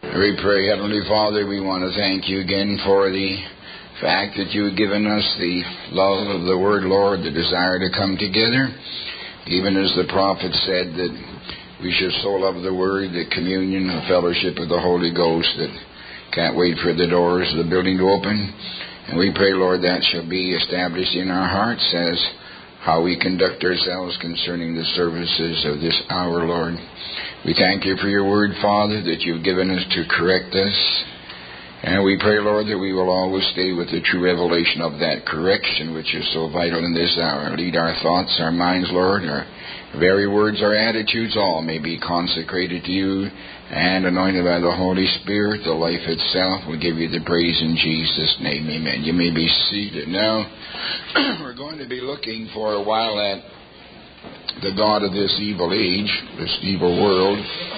We pray, Heavenly Father, we want to thank you again for the fact that you have given us the love of the Word, Lord, the desire to come together, even as the prophet said that we should so love the Word, the communion, the fellowship of the Holy Ghost, that can't wait for the doors of the building to open. And we pray, Lord, that shall be established in our hearts as how we conduct ourselves concerning the services of this hour, Lord. We thank you for your word, Father, that you've given us to correct us. And we pray, Lord, that we will always stay with the true revelation of that correction, which is so vital in this hour. Lead our thoughts, our minds, Lord, our very words, our attitudes, all may be consecrated to you and anointed by the Holy Spirit. The life itself will give you the praise in Jesus' name. Amen. You may be seated. Now, we're going to be looking for a while at the God of this evil age, this evil world.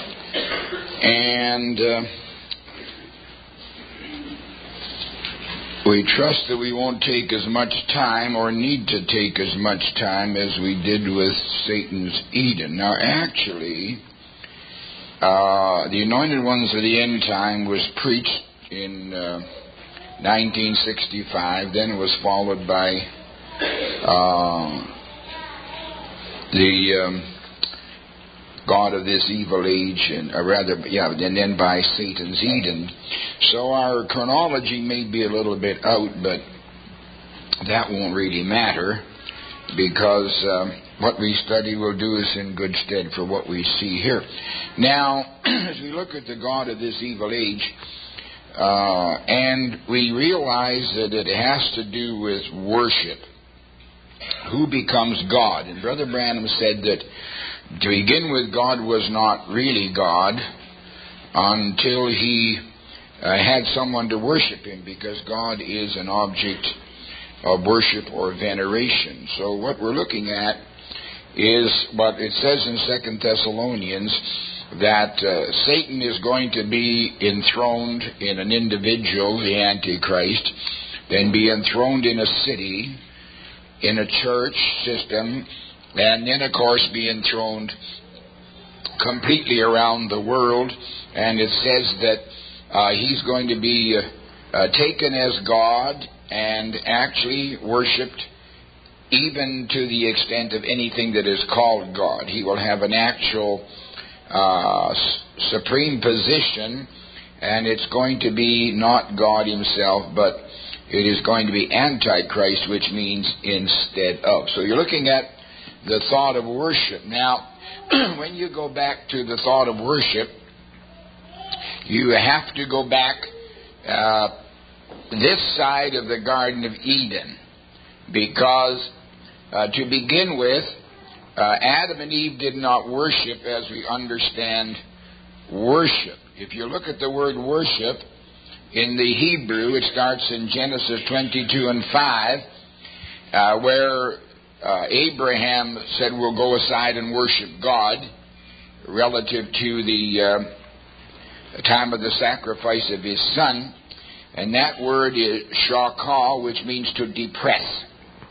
And we trust that we won't take as much time or need to take as much time as we did with Satan's Eden. Now, actually, the Anointed Ones of the End Time was preached in 1965. Then it was followed by the God of this evil age, and then by Satan's Eden. So our chronology may be a little bit out, but that won't really matter, because what we study will do us in good stead for what we see here. Now, as we look at the God of this evil age, and we realize that it has to do with worship. Who becomes God? And Brother Branham said that to begin with, God was not really God until he had someone to worship him, because God is an object of worship or veneration. So what we're looking at is what it says in 2 Thessalonians, that Satan is going to be enthroned in an individual, the Antichrist, then be enthroned in a city, in a church system, and then, of course, be enthroned completely around the world. And it says that he's going to be taken as God and actually worshipped even to the extent of anything that is called God. He will have an actual supreme position, and it's going to be not God himself, but it is going to be Antichrist, which means instead of. So you're looking at the thought of worship. Now, when you go back to the thought of worship, you have to go back this side of the Garden of Eden, because to begin with, Adam and Eve did not worship as we understand worship. If you look at the word worship in the Hebrew, it starts in Genesis 22 and 5, where Abraham said, we'll go aside and worship God, relative to the time of the sacrifice of his son. And that word is shakah, which means to depress.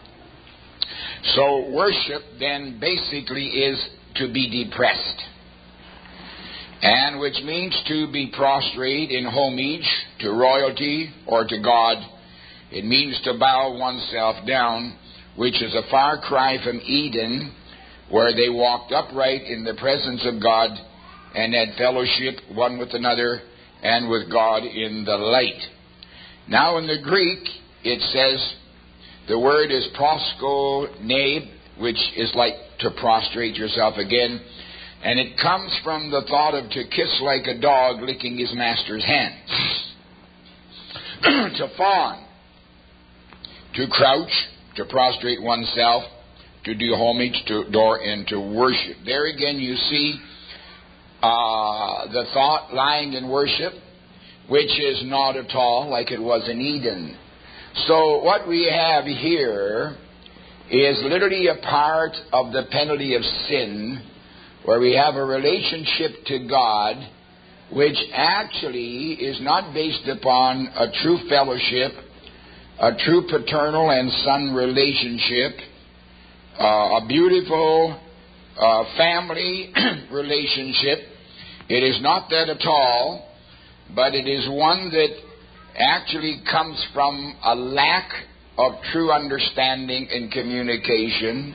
So worship then basically is to be depressed, and which means to be prostrate in homage to royalty or to God. It means to bow oneself down, which is a far cry from Eden, where they walked upright in the presence of God and had fellowship one with another and with God in the light. Now in the Greek, it says the word is proskuneo, which is like to prostrate yourself again. And it comes from the thought of to kiss like a dog licking his master's hand. To fawn, to crouch, to prostrate oneself, to do homage, to adore, and to worship. There again you see the thought lying in worship, which is not at all like it was in Eden. So what we have here is literally a part of the penalty of sin, where we have a relationship to God which actually is not based upon a true fellowship, a true paternal and son relationship, a beautiful family relationship. It is not that at all. but it is one that actually comes from a lack of true understanding and communication.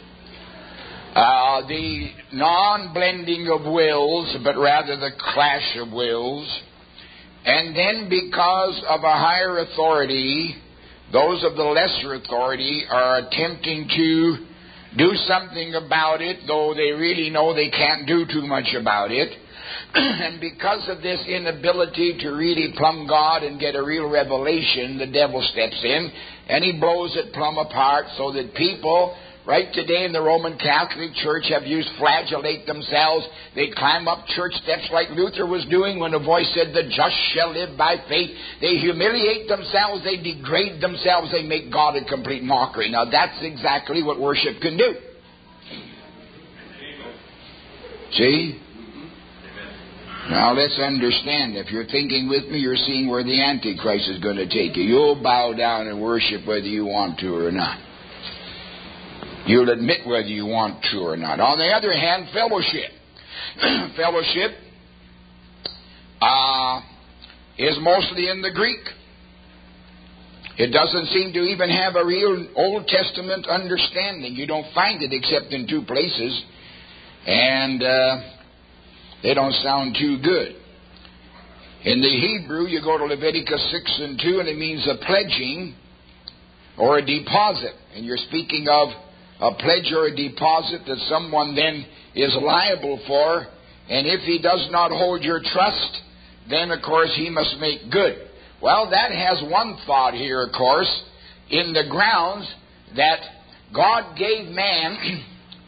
The non-blending of wills, but rather the clash of wills. And then because of a higher authority, those of the lesser authority are attempting to do something about it, though they really know they can't do too much about it. And because of this inability to really plumb God and get a real revelation, the devil steps in and he blows it plumb apart, so that people right today in the Roman Catholic Church have used flagellate themselves. They climb up church steps like Luther was doing when a voice said, "The just shall live by faith." They humiliate themselves. They degrade themselves. They make God a complete mockery. Now that's exactly what worship can do. See? Now let's understand. If you're thinking with me, you're seeing where the Antichrist is going to take you. You'll bow down and worship whether you want to or not. You'll admit whether you want to or not. On the other hand, fellowship. Fellowship is mostly in the Greek. It doesn't seem to even have a real Old Testament understanding. You don't find it except in two places. And they don't sound too good. In the Hebrew, you go to Leviticus 6:2, and it means a pledging or a deposit. And you're speaking of a pledge or a deposit that someone then is liable for, and if he does not hold your trust, then of course he must make good. Well, that has one thought here, of course, in the grounds that God gave man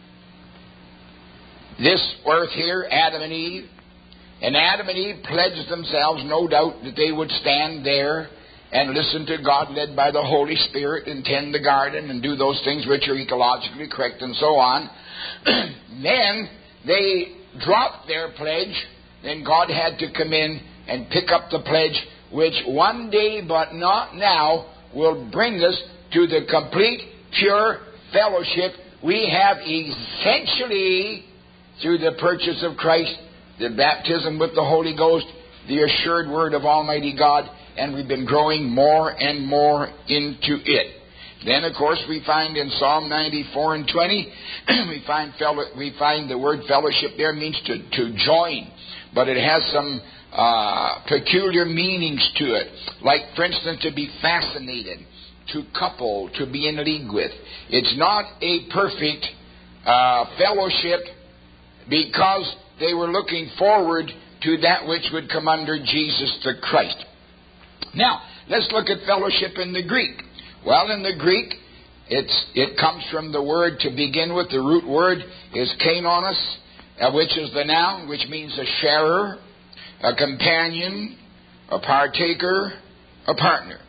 this earth here, Adam and Eve, and Adam and Eve pledged themselves, no doubt, that they would stand there and listen to God led by the Holy Spirit and tend the garden and do those things which are ecologically correct and so on. Then they dropped their pledge. Then God had to come in and pick up the pledge, which one day but not now will bring us to the complete, pure fellowship we have essentially through the purchase of Christ, the baptism with the Holy Ghost, the assured word of Almighty God, and we've been growing more and more into it. Then, of course, we find in Psalm 94:20, we find the word fellowship there means to join, but it has some peculiar meanings to it. Like, for instance, to be fascinated, to couple, to be in league with. It's not a perfect fellowship because they were looking forward to that which would come under Jesus the Christ. Now, let's look at fellowship in the Greek. Well, in the Greek, it comes from the word to begin with. The root word is kainos, which is the noun, which means a sharer, a companion, a partaker, a partner.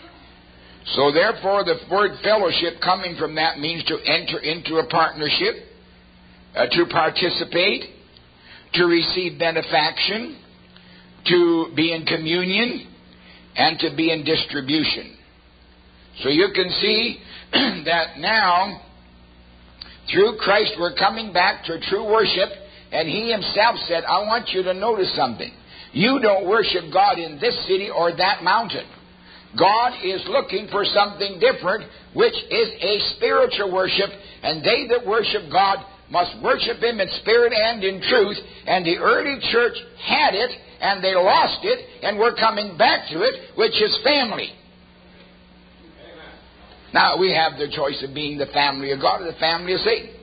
So therefore, the word fellowship coming from that means to enter into a partnership, to participate, to receive benefaction, to be in communion, and to be in distribution. So you can see that now, through Christ, we're coming back to true worship, and He Himself said, I want you to notice something. You don't worship God in this city or that mountain. God is looking for something different, which is a spiritual worship, and they that worship God must worship Him in spirit and in truth, and the early church had it, and they lost it, and we're coming back to it, which is family. Amen. Now, we have the choice of being the family of God or the family of Satan.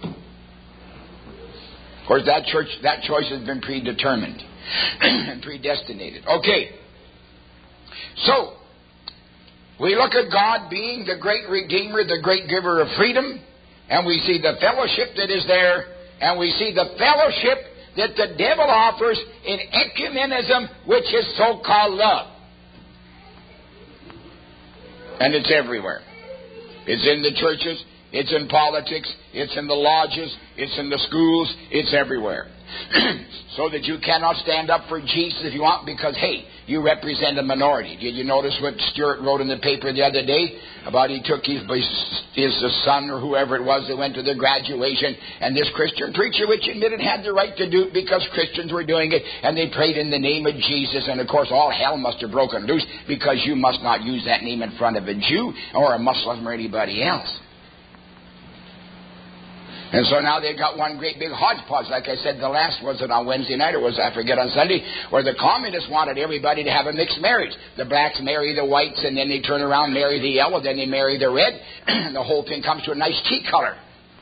Of course, that choice has been predetermined and predestinated. Okay. So, we look at God being the great Redeemer, the great giver of freedom, and we see the fellowship that is there, and we see the fellowship that the devil offers in ecumenism, which is so-called love. And it's everywhere. It's in the churches, It's in politics. It's in the lodges. It's in the schools. It's everywhere. So that you cannot stand up for Jesus if you want because, hey, you represent a minority. Did you notice what Stuart wrote in the paper the other day about he took his son or whoever it was that went to the graduation, and this Christian preacher, which admitted had the right to do it because Christians were doing it, and they prayed in the name of Jesus, and of course all hell must have broken loose because you must not use that name in front of a Jew or a Muslim or anybody else. And so now they've got one great big hodgepodge. Like I said, the last was it on Wednesday night, or was I forget on Sunday, where the communists wanted everybody to have a mixed marriage. The blacks marry the whites, and then they turn around, marry the yellow, then they marry the red, and the whole thing comes to a nice tea color.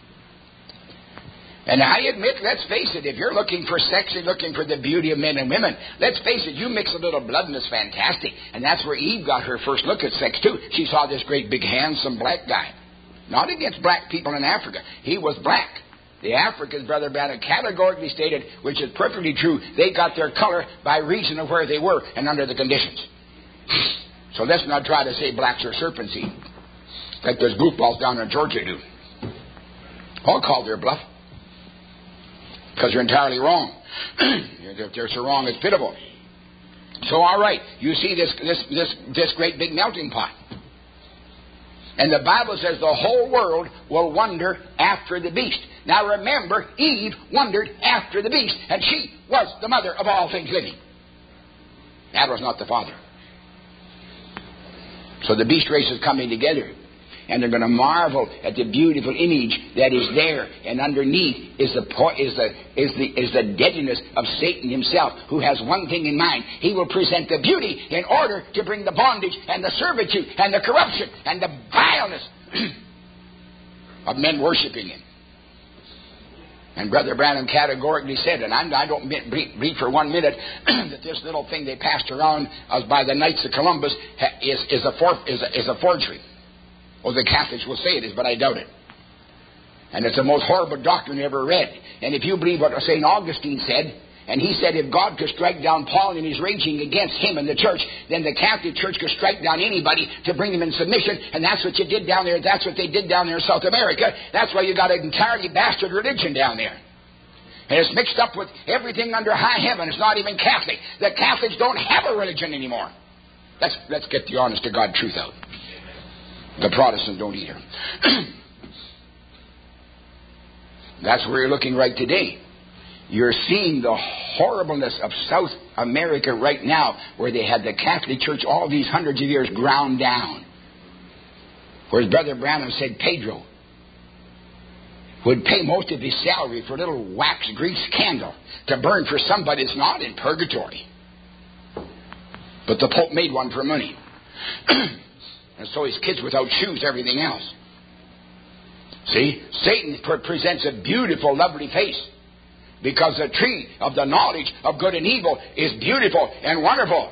And I admit, let's face it, if you're looking for sex, you're looking for the beauty of men and women, let's face it, you mix a little blood and it's fantastic. And that's where Eve got her first look at sex too. She saw this great big handsome black guy. Not against black people in Africa. He was black. The Africans, Brother Branham categorically stated, which is perfectly true, they got their color by reason of where they were and under the conditions. So let's not try to say blacks are serpent seed, like those goofballs down in Georgia do. I'll call their bluff, because they're entirely wrong. If they're so wrong, it's pitiable. So all right, you see this great big melting pot. And the Bible says the whole world will wonder after the beast. Now remember, Eve wondered after the beast, and she was the mother of all things living. That was not the father. So the beast race is coming together, and they're going to marvel at the beautiful image that is there, and underneath is the deadliness of Satan himself, who has one thing in mind. He will present the beauty in order to bring the bondage and the servitude and the corruption and the vileness of men worshiping him. And Brother Branham categorically said, and I don't read for 1 minute, that this little thing they passed around as by the Knights of Columbus is a forgery. Well, the Catholics will say it is, but I doubt it. And it's the most horrible doctrine ever read. And if you believe what St. Augustine said, and he said if God could strike down Paul in his raging against him and the church, then the Catholic Church could strike down anybody to bring them in submission. And that's what you did down there. That's what they did down there in South America. That's why you got an entirely bastard religion down there. And it's mixed up with everything under high heaven. It's not even Catholic. The Catholics don't have a religion anymore. Let's get the honest to God truth out. The Protestants don't either. That's where you're looking right today. You're seeing the horribleness of South America right now, where they had the Catholic Church all these hundreds of years ground down. Whereas Brother Branham said Pedro would pay most of his salary for a little wax grease candle to burn for somebody that's not in purgatory. But the Pope made one for money. And so his kids without shoes, everything else. See, Satan presents a beautiful, lovely face, because the tree of the knowledge of good and evil is beautiful and wonderful.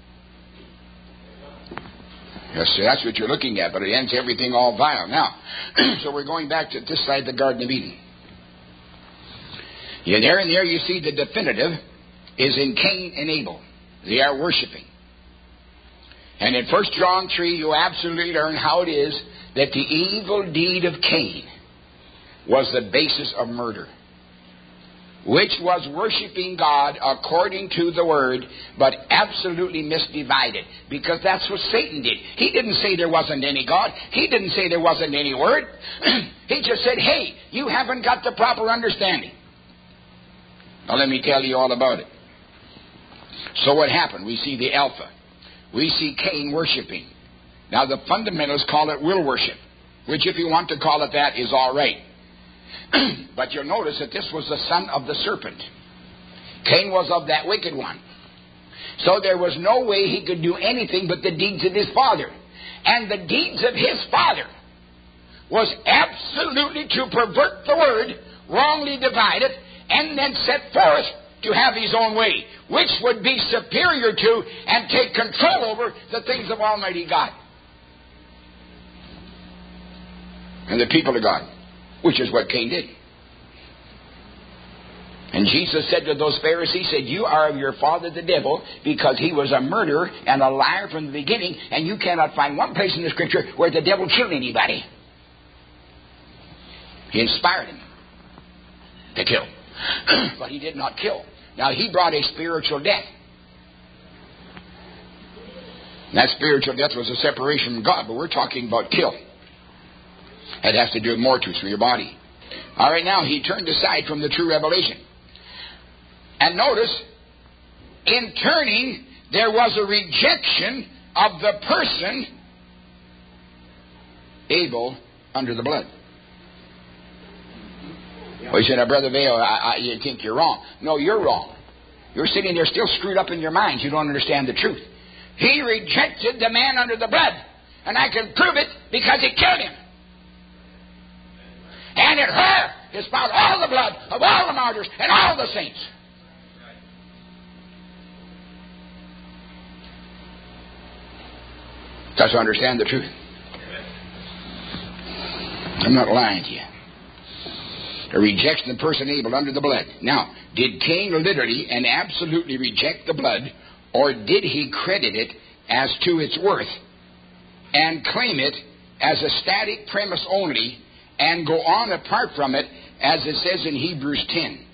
Yes, see, that's what you're looking at, but it ends everything all vile. Now, so we're going back to this side of the Garden of Eden. Yeah, there and there you see the definitive is in Cain and Abel. They are worshiping. And in 1 John 3, you absolutely learn how it is that the evil deed of Cain was the basis of murder, which was worshiping God according to the Word, but absolutely misdivided, because that's what Satan did. He didn't say there wasn't any God. He didn't say there wasn't any Word. He just said, hey, you haven't got the proper understanding. Now let me tell you all about it. So what happened? We see the Alpha. We see Cain worshiping. Now the fundamentalists call it will worship, which if you want to call it that is all right. But you'll notice that this was the son of the serpent. Cain was of that wicked one. So there was no way he could do anything but the deeds of his father. And the deeds of his father was absolutely to pervert the word, wrongly divide it, and then set forth to have his own way, which would be superior to and take control over the things of Almighty God and the people of God, which is what Cain did. And Jesus said to those Pharisees, said, you are of your father the devil, because he was a murderer and a liar from the beginning, and you cannot find one place in the Scripture where the devil killed anybody. He inspired him to kill. But he did not kill. Now, he brought a spiritual death. And that spiritual death was a separation from God, but we're talking about kill. It has to do with more truths from your body. All right, now, he turned aside from the true revelation. And notice, in turning, there was a rejection of the person, Abel, under the blood. Well, you said, now, Brother Vale, you think you're wrong. No, you're wrong. You're sitting there still screwed up in your minds. You don't understand the truth. He rejected the man under the blood. And I can prove it because he killed him. And in her is found all the blood of all the martyrs and all the saints. Does you understand the truth? I'm not lying to you. A rejection of the person Abel under the blood. Now, did Cain literally and absolutely reject the blood, or did he credit it as to its worth and claim it as a static premise only and go on apart from it, as it says in Hebrews 10?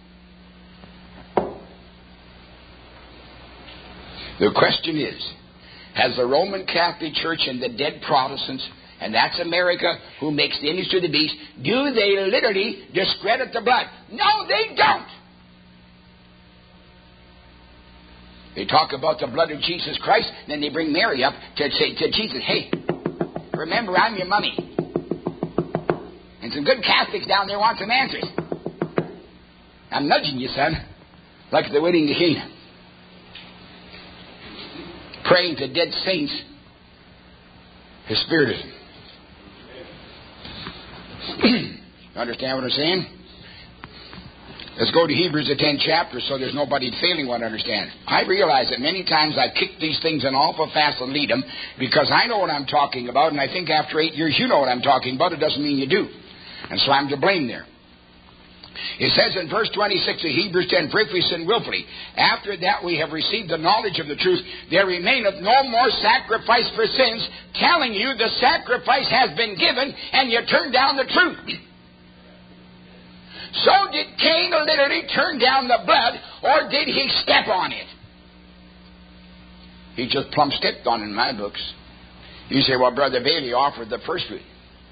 The question is, has the Roman Catholic Church and the dead Protestants, and that's America, who makes the image to the beast, do they literally discredit the blood? No, they don't. They talk about the blood of Jesus Christ, then they bring Mary up to say to Jesus, hey, remember, I'm your mummy. And some good Catholics down there want some answers. I'm nudging you, son, like the wedding to Cana. Praying to dead saints, his spiritism. Understand what I'm saying? Let's go to Hebrews, the 10th chapter, so there's nobody failing what I understand. I realize that many times I've kicked these things in awful fast and lead them because I know what I'm talking about, and I think after 8 years you know what I'm talking about. It doesn't mean you do. And so I'm to blame there. It says in verse 26 of Hebrews 10, for if we sin willfully, after that we have received the knowledge of the truth, there remaineth no more sacrifice for sins, telling you the sacrifice has been given, and you turn down the truth. So did Cain literally turn down the blood, or did he step on it? He just plumb stepped on it in my books. You say, well, Brother Bailey offered the first fruit.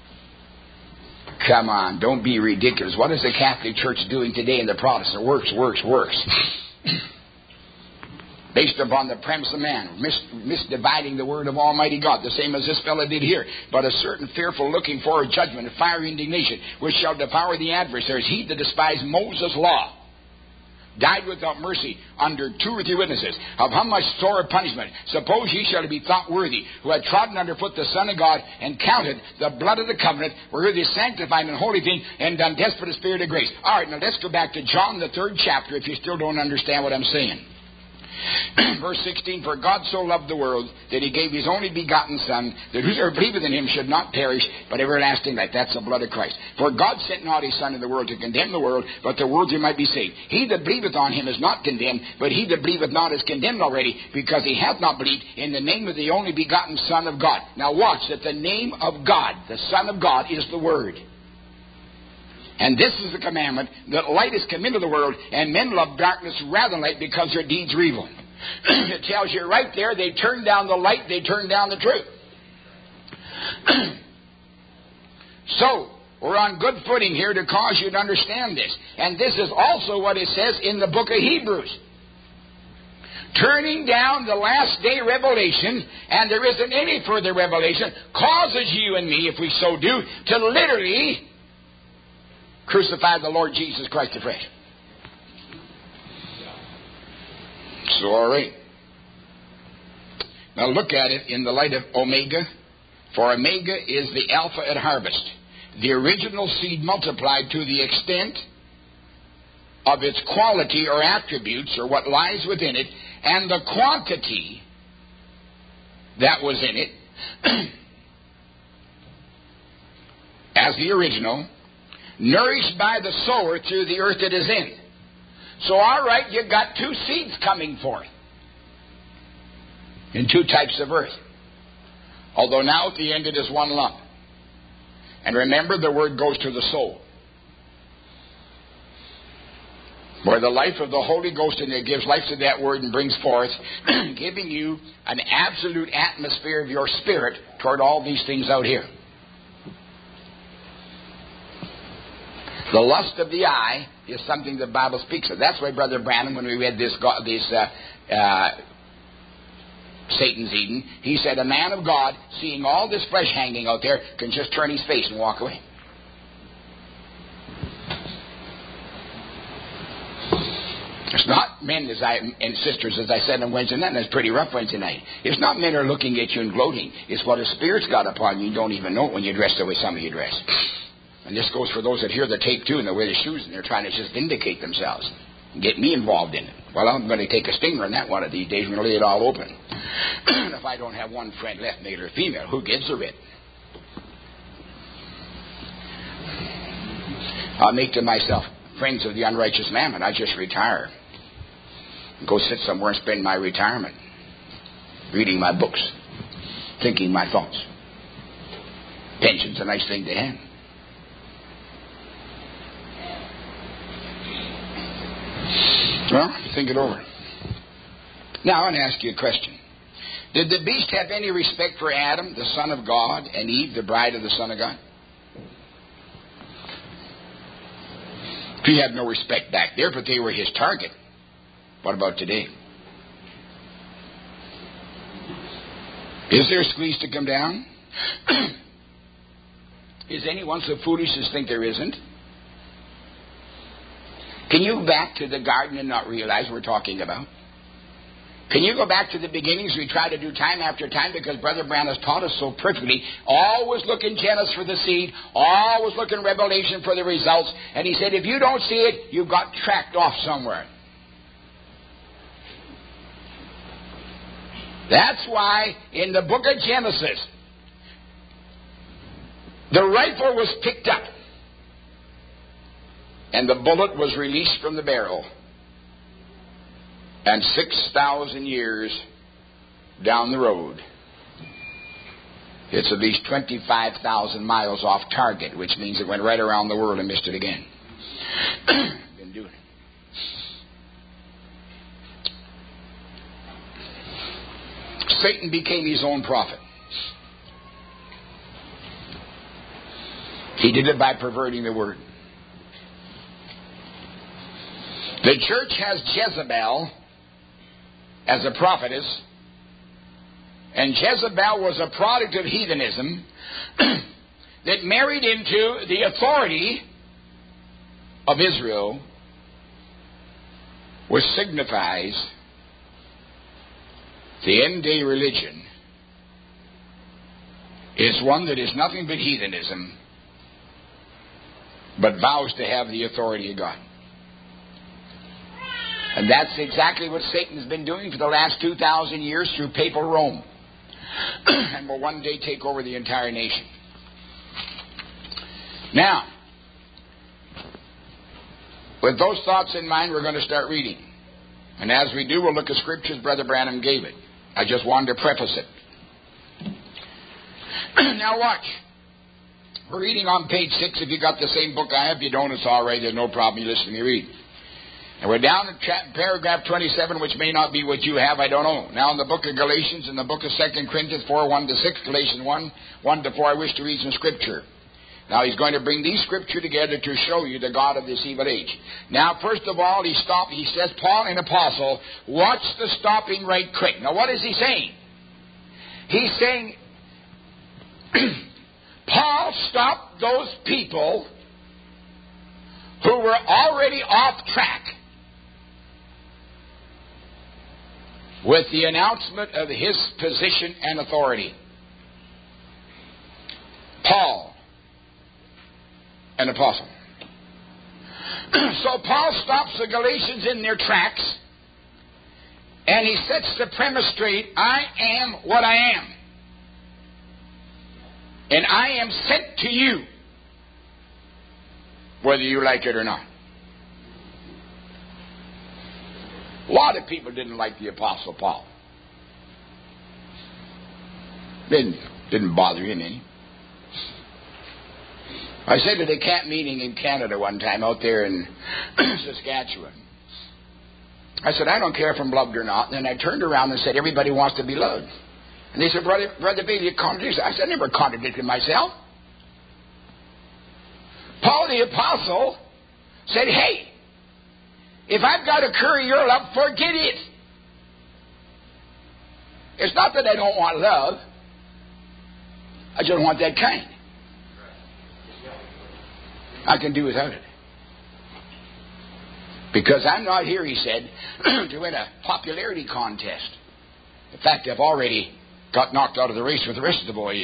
Come on, don't be ridiculous. What is the Catholic Church doing today in the Protestant? Works. Based upon the premise of man, misdividing the word of Almighty God, the same as this fellow did here. But a certain fearful looking for a judgment, a fiery indignation, which shall devour the adversaries. He that despised Moses' law died without mercy under 2 or 3 witnesses. Of how much sore punishment? Suppose ye shall be thought worthy, who had trodden underfoot the Son of God, and counted the blood of the covenant, where he sanctified and holy thing, and done desperate spirit of grace. All right, now let's go back to John, the 3rd chapter, if you still don't understand what I'm saying. Verse 16, for God so loved the world that he gave his only begotten Son, that whosoever believeth in him should not perish, but everlasting life. That's the blood of Christ. For God sent not his Son in the world to condemn the world, but the world through might be saved. He that believeth on him is not condemned, but he that believeth not is condemned already, because he hath not believed in the name of the only begotten Son of God. Now watch, that the name of God, the Son of God, is the Word. And this is the commandment, that light is come into the world, and men love darkness rather than light, because their deeds are evil. It tells you right there, they turn down the light, they turn down the truth. So, we're on good footing here to cause you to understand this. And this is also what it says in the book of Hebrews. Turning down the last day revelation, and there isn't any further revelation, causes you and me, if we so do, to literally crucify the Lord Jesus Christ afresh. So, all right. Now look at it in the light of Omega. For Omega is the Alpha at harvest. The original seed multiplied to the extent of its quality or attributes, or what lies within it, and the quantity that was in it, as the original, nourished by the sower through the earth it is in. So, all right, you've got 2 seeds coming forth in 2 types of earth. Although now at the end it is one lump. And remember, the word goes to the soul. Where the life of the Holy Ghost in there gives life to that word and brings forth, giving you an absolute atmosphere of your spirit toward all these things out here. The lust of the eye is something the Bible speaks of. That's why Brother Branham, when we read this Satan's Eden, he said, a man of God, seeing all this flesh hanging out there, can just turn his face and walk away. It's not men and sisters, as I said on Wednesday night, and it's pretty rough Wednesday night. It's not men are looking at you and gloating. It's what a Spirit's got upon you. You don't even know it when you dress the way some of you dress. And this goes for those that hear the tape too and they wear the shoes and they're trying to just vindicate themselves and get me involved in it. Well, I'm going to take a stinger on that one of these days and lay it all open. If I don't have one friend left, male or female, who gives a writ? I'll make to myself friends of the unrighteous mammon. I just retire. Go sit somewhere and spend my retirement reading my books, thinking my thoughts. Pension's a nice thing to have. Well, think it over. Now, I want to ask you a question. Did the beast have any respect for Adam, the son of God, and Eve, the bride of the Son of God? He had no respect back there, but they were his target. What about today? Is there a squeeze to come down? Is anyone so foolish as think there isn't? Can you go back to the garden and not realize we're talking about? Can you go back to the beginnings we try to do time after time because Brother Brown has taught us so perfectly? Always look in Genesis for the seed. Always look in Revelation for the results. And he said, if you don't see it, you've got tracked off somewhere. That's why in the book of Genesis, the rifle was picked up and the bullet was released from the barrel. And 6,000 years down the road, it's at least 25,000 miles off target, which means it went right around the world and missed it again. Been doing it. Satan became his own prophet. He did it by perverting the word. The church has Jezebel as a prophetess, and Jezebel was a product of heathenism that married into the authority of Israel, which signifies the end-day religion is one that is nothing but heathenism, but vows to have the authority of God. And that's exactly what Satan's been doing for the last 2,000 years through papal Rome. And will one day take over the entire nation. Now, with those thoughts in mind, we're going to start reading. And as we do, we'll look at scriptures Brother Branham gave it. I just wanted to preface it. Now watch. We're reading on page 6. If you got the same book I have, if you don't, it's all right. There's no problem. You listen to me read. And we're down in paragraph 27, which may not be what you have, I don't know. Now in the book of Galatians, in the book of 2 Corinthians 4, 1-6, Galatians 1, 1-4, I wish to read some scripture. Now he's going to bring these scripture together to show you the God of this evil age. Now first of all, he says, Paul, an apostle, watch the stopping right quick. Now what is he saying? He's saying, Paul stopped those people who were already off track with the announcement of his position and authority. Paul, an apostle. So Paul stops the Galatians in their tracks and he sets the premise straight. I am what I am. And I am sent to you, whether you like it or not. A lot of people didn't like the Apostle Paul. Didn't bother him any. I said at a camp meeting in Canada one time out there in Saskatchewan. I said, I don't care if I'm loved or not. And then I turned around and said, everybody wants to be loved. And they said, Brother Bailey, you contradict. I said, I never contradicted myself. Paul the Apostle said, hey, if I've got to curry your love, forget it. It's not that I don't want love. I just want that kind. I can do without it. Because I'm not here, he said, to win a popularity contest. In fact, I've already got knocked out of the race with the rest of the boys.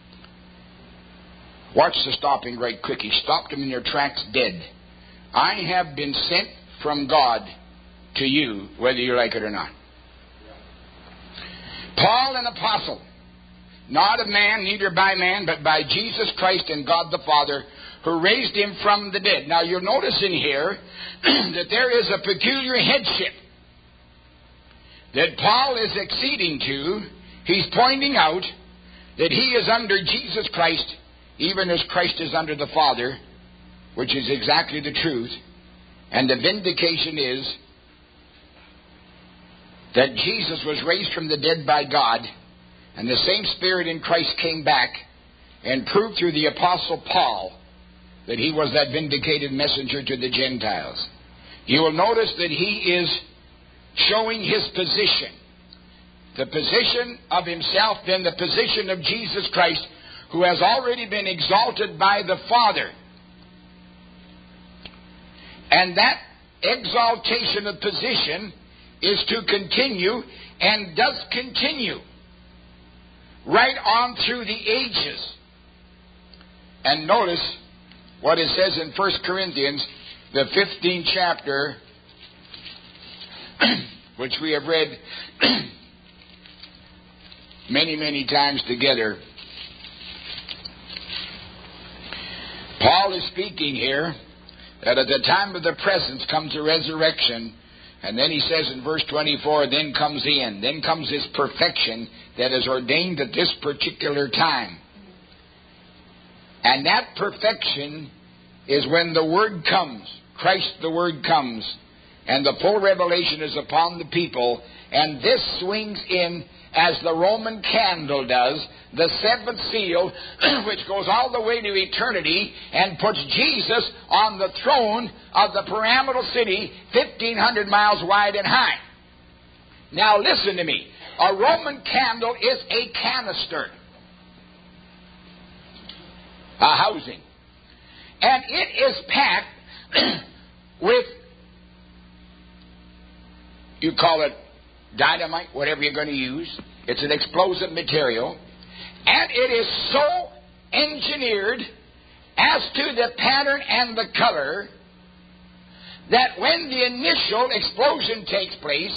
Watch the stopping right quick. He stopped them in their tracks dead. I have been sent from God to you, whether you like it or not. Paul, an apostle, not of man, neither by man, but by Jesus Christ and God the Father, who raised him from the dead. Now you'll notice in here that there is a peculiar headship that Paul is acceding to. He's pointing out that he is under Jesus Christ, even as Christ is under the Father, which is exactly the truth. And the vindication is that Jesus was raised from the dead by God, and the same Spirit in Christ came back and proved through the Apostle Paul that he was that vindicated messenger to the Gentiles. You will notice that he is showing his position. The position of himself, then the position of Jesus Christ, who has already been exalted by the Father. And that exaltation of position is to continue, and does continue, right on through the ages. And notice what it says in 1 Corinthians, the 15th chapter, which we have read many, many times together. Paul is speaking here that at the time of the presence comes the resurrection, and then he says in verse 24, then comes the end. Then comes this perfection that is ordained at this particular time. And that perfection is when the Word comes. Christ the Word comes. And the full revelation is upon the people. And this swings in as the Roman candle does, the seventh seal, which goes all the way to eternity and puts Jesus on the throne of the pyramidal city, 1,500 miles wide and high. Now listen to me. A Roman candle is a canister, a housing. And it is packed with, you call it dynamite, whatever you're going to use. It's an explosive material. And it is so engineered as to the pattern and the color that when the initial explosion takes place,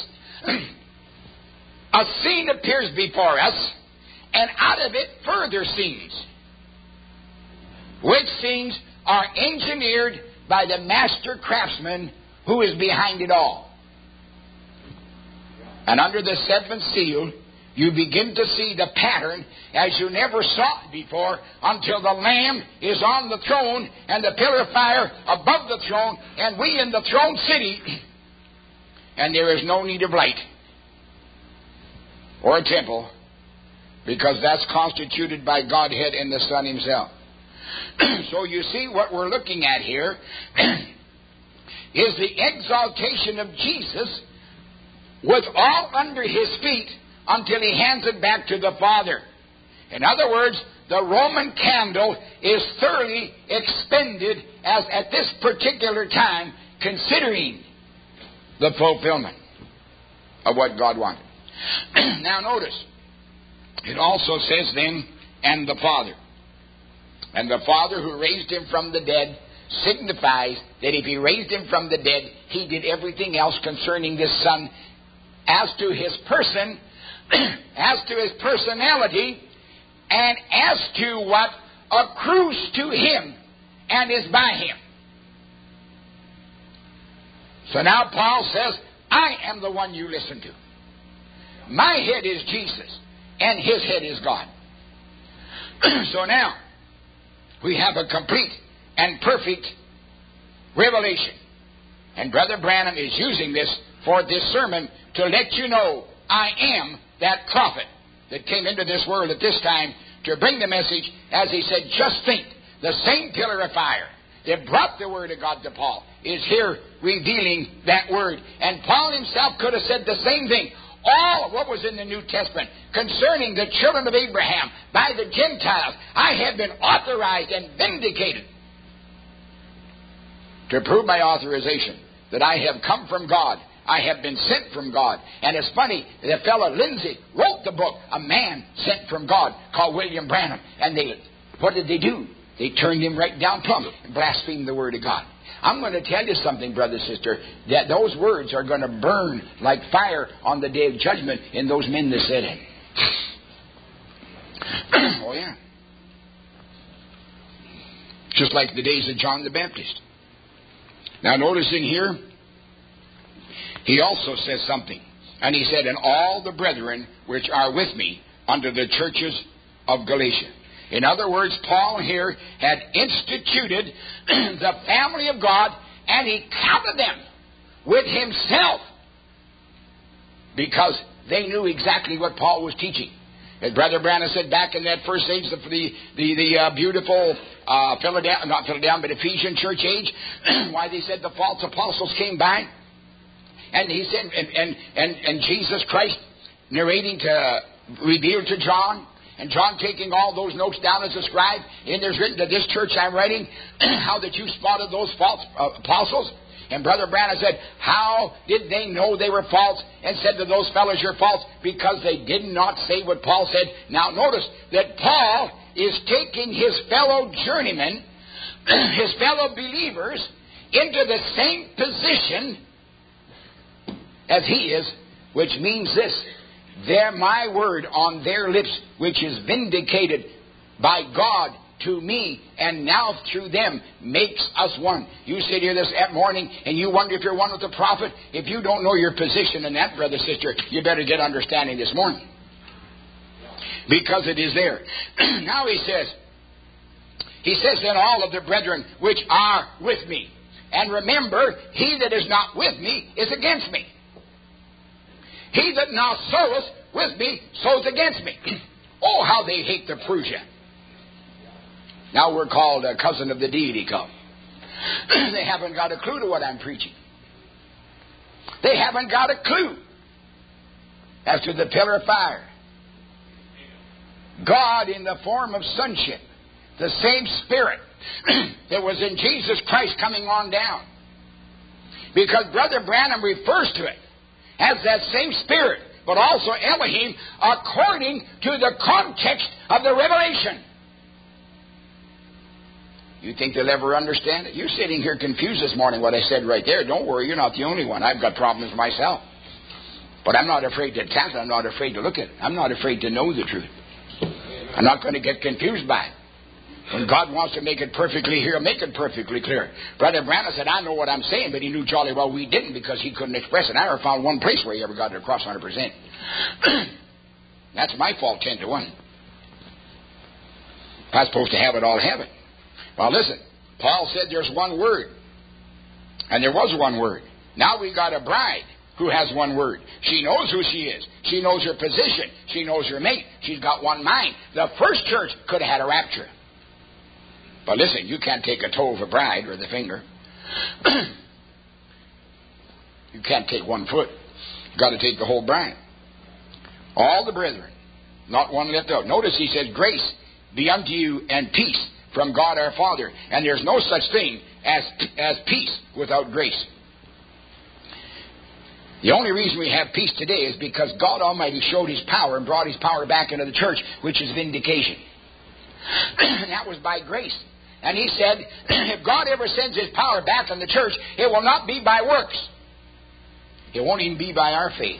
a scene appears before us, and out of it further scenes, which scenes are engineered by the master craftsman who is behind it all. And under the seventh seal, you begin to see the pattern as you never saw it before, until the Lamb is on the throne and the pillar of fire above the throne, and we in the throne city, and there is no need of light or a temple, because that's constituted by Godhead and the Son himself. So you see what we're looking at here is the exaltation of Jesus with all under his feet until he hands it back to the Father. In other words, the Roman candle is thoroughly expended as at this particular time, considering the fulfillment of what God wanted. Now notice, it also says then, and the Father. And the Father who raised him from the dead signifies that if he raised him from the dead, he did everything else concerning this Son as to his person, as to his personality, and as to what accrues to him and is by him. So now Paul says, I am the one you listen to. My head is Jesus, and his head is God. So now, we have a complete and perfect revelation. And Brother Branham is using this for this sermon to let you know I am that prophet that came into this world at this time to bring the message. As he said, just think, the same pillar of fire that brought the Word of God to Paul is here revealing that Word. And Paul himself could have said the same thing. All of what was in the New Testament concerning the children of Abraham by the Gentiles, I have been authorized and vindicated to prove my authorization that I have come from God. I have been sent from God. And it's funny, the fellow Lindsay wrote the book, A Man Sent from God, called William Branham. And what did they do? They turned him right down plumb and blasphemed the Word of God. I'm going to tell you something, brother, sister, that those words are going to burn like fire on the day of judgment in those men that said it. Oh, yeah. Just like the days of John the Baptist. Now, noticing here, he also says something. And he said, and all the brethren which are with me under the churches of Galatia. In other words, Paul here had instituted the family of God, and he counted them with himself because they knew exactly what Paul was teaching. As Brother Branham said back in that first age, the beautiful Ephesian church age, why they said the false apostles came by, and he said, and Jesus Christ narrating to reveal to John. And John taking all those notes down as a scribe. And there's written to this church I'm writing how that you spotted those false apostles. And Brother Branham said, how did they know they were false? And said to those fellows, you're false because they did not say what Paul said. Now notice that Paul is taking his fellow journeymen, his fellow believers, into the same position as he is, which means this. They're my word on their lips, which is vindicated by God to me, and now through them makes us one. You sit here this morning and you wonder if you're one with the prophet. If you don't know your position in that, brother, sister, you better get understanding this morning. Because it is there. Now he says, then all of the brethren which are with me. And remember, he that is not with me is against me. He that now soweth with me sows against me. Oh, how they hate the Prusia. Now we're called a cousin of the deity come. They haven't got a clue to what I'm preaching. They haven't got a clue as to the pillar of fire. God in the form of sonship. The same Spirit that was in Jesus Christ coming on down. Because Brother Branham refers to it as that same Spirit, but also Elohim, according to the context of the revelation. You think they'll ever understand it? You're sitting here confused this morning what I said right there. Don't worry, you're not the only one. I've got problems myself. But I'm not afraid to test it. I'm not afraid to look at it. I'm not afraid to know the truth. I'm not going to get confused by it. When God wants to make it perfectly clear, make it perfectly clear. Brother Branham said, I know what I'm saying, but he knew jolly well we didn't because he couldn't express it. I never found one place where he ever got it across 100%. That's my fault 10 to 1. If I was supposed to have it, I'll have it. Well, listen, Paul said there's one word. And there was one word. Now we got a bride who has one word. She knows who she is. She knows her position. She knows her mate. She's got one mind. The first church could have had a rapture. But listen, you can't take a toe of a bride or the finger. You can't take one foot. You've got to take the whole bride. All the brethren, not one left out. Notice he says, grace be unto you and peace from God our Father. And there's no such thing as peace without grace. The only reason we have peace today is because God Almighty showed His power and brought His power back into the church, which is vindication. And that was by grace. And he said, if God ever sends His power back in the church, it will not be by works. It won't even be by our faith.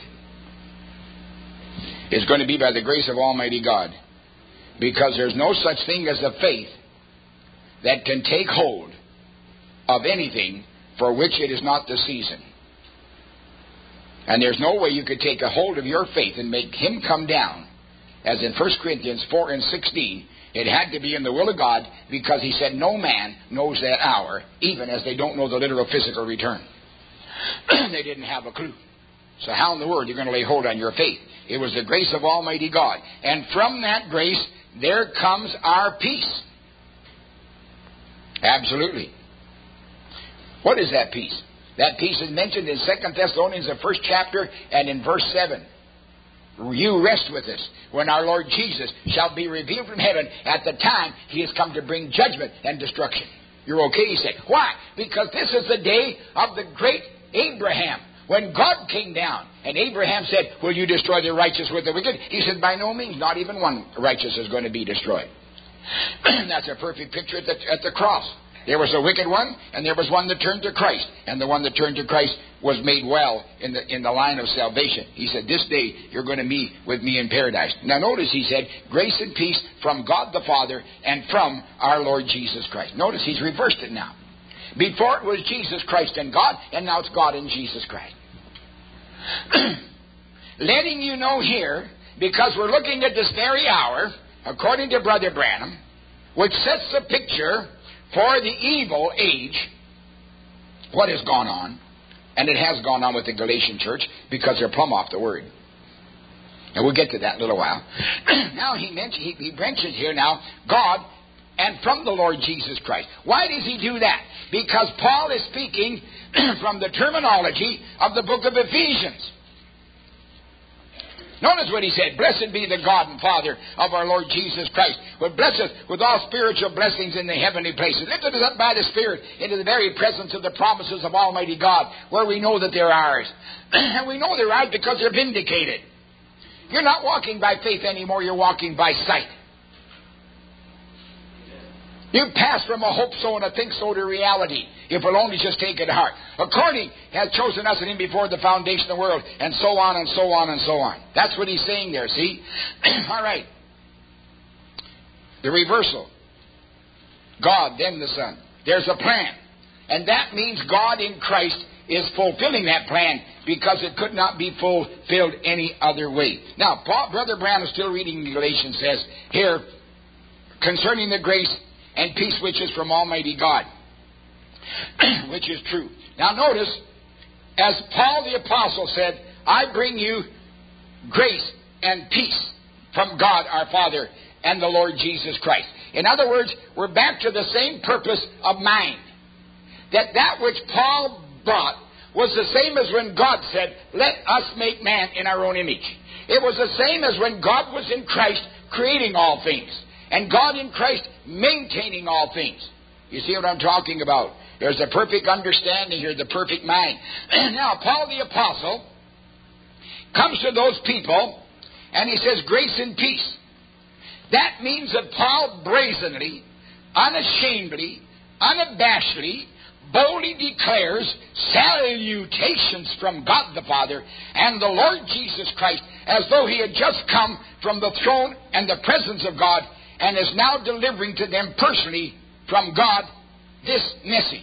It's going to be by the grace of Almighty God. Because there's no such thing as a faith that can take hold of anything for which it is not the season. And there's no way you could take a hold of your faith and make Him come down, as in 1 Corinthians 4 and 16, it had to be in the will of God, because He said no man knows that hour, even as they don't know the literal physical return. They didn't have a clue. So how in the world are you going to lay hold on your faith? It was the grace of Almighty God. And from that grace, there comes our peace. Absolutely. What is that peace? That peace is mentioned in 2 Thessalonians, the 1st chapter, and in verse 7. You rest with us when our Lord Jesus shall be revealed from heaven. At the time, He has come to bring judgment and destruction. You're okay, he said. Why? Because this is the day of the great Abraham, when God came down. And Abraham said, will you destroy the righteous with the wicked? He said, by no means. Not even one righteous is going to be destroyed. That's a perfect picture at the cross. There was a wicked one, and there was one that turned to Christ. And the one that turned to Christ was made well in the line of salvation. He said, this day you're going to meet with me in paradise. Now notice he said, grace and peace from God the Father and from our Lord Jesus Christ. Notice he's reversed it now. Before it was Jesus Christ and God, and now it's God and Jesus Christ. Letting you know here, because we're looking at this very hour, according to Brother Branham, which sets the picture for the evil age, what has gone on, and it has gone on with the Galatian church because they're plumb off the Word. And we'll get to that in a little while. Now he mentions here now God and from the Lord Jesus Christ. Why does he do that? Because Paul is speaking from the terminology of the book of Ephesians. Notice what he said. Blessed be the God and Father of our Lord Jesus Christ, who bless us with all spiritual blessings in the heavenly places, lifted us up by the Spirit into the very presence of the promises of Almighty God, where we know that they're ours. And we know they're ours because they're vindicated. You're not walking by faith anymore, you're walking by sight. You pass from a hope so and a think so to reality, if we'll only just take it to heart. According has chosen us in Him before the foundation of the world, and so on and so on and so on. That's what he's saying there, see? All right. The reversal. God, then the Son. There's a plan. And that means God in Christ is fulfilling that plan, because it could not be fulfilled any other way. Now, Brother Branham, still reading Galatians, says here, concerning the grace and peace which is from Almighty God, which is true. Now notice, as Paul the Apostle said, I bring you grace and peace from God our Father and the Lord Jesus Christ. In other words, we're back to the same purpose of mind. That which Paul brought was the same as when God said, let us make man in our own image. It was the same as when God was in Christ creating all things, and God in Christ maintaining all things. You see what I'm talking about? There's a perfect understanding here, the perfect mind. Now, Paul the Apostle comes to those people, and he says, grace and peace. That means that Paul brazenly, unashamedly, unabashedly, boldly declares salutations from God the Father and the Lord Jesus Christ, as though he had just come from the throne and the presence of God, and is now delivering to them personally from God this message.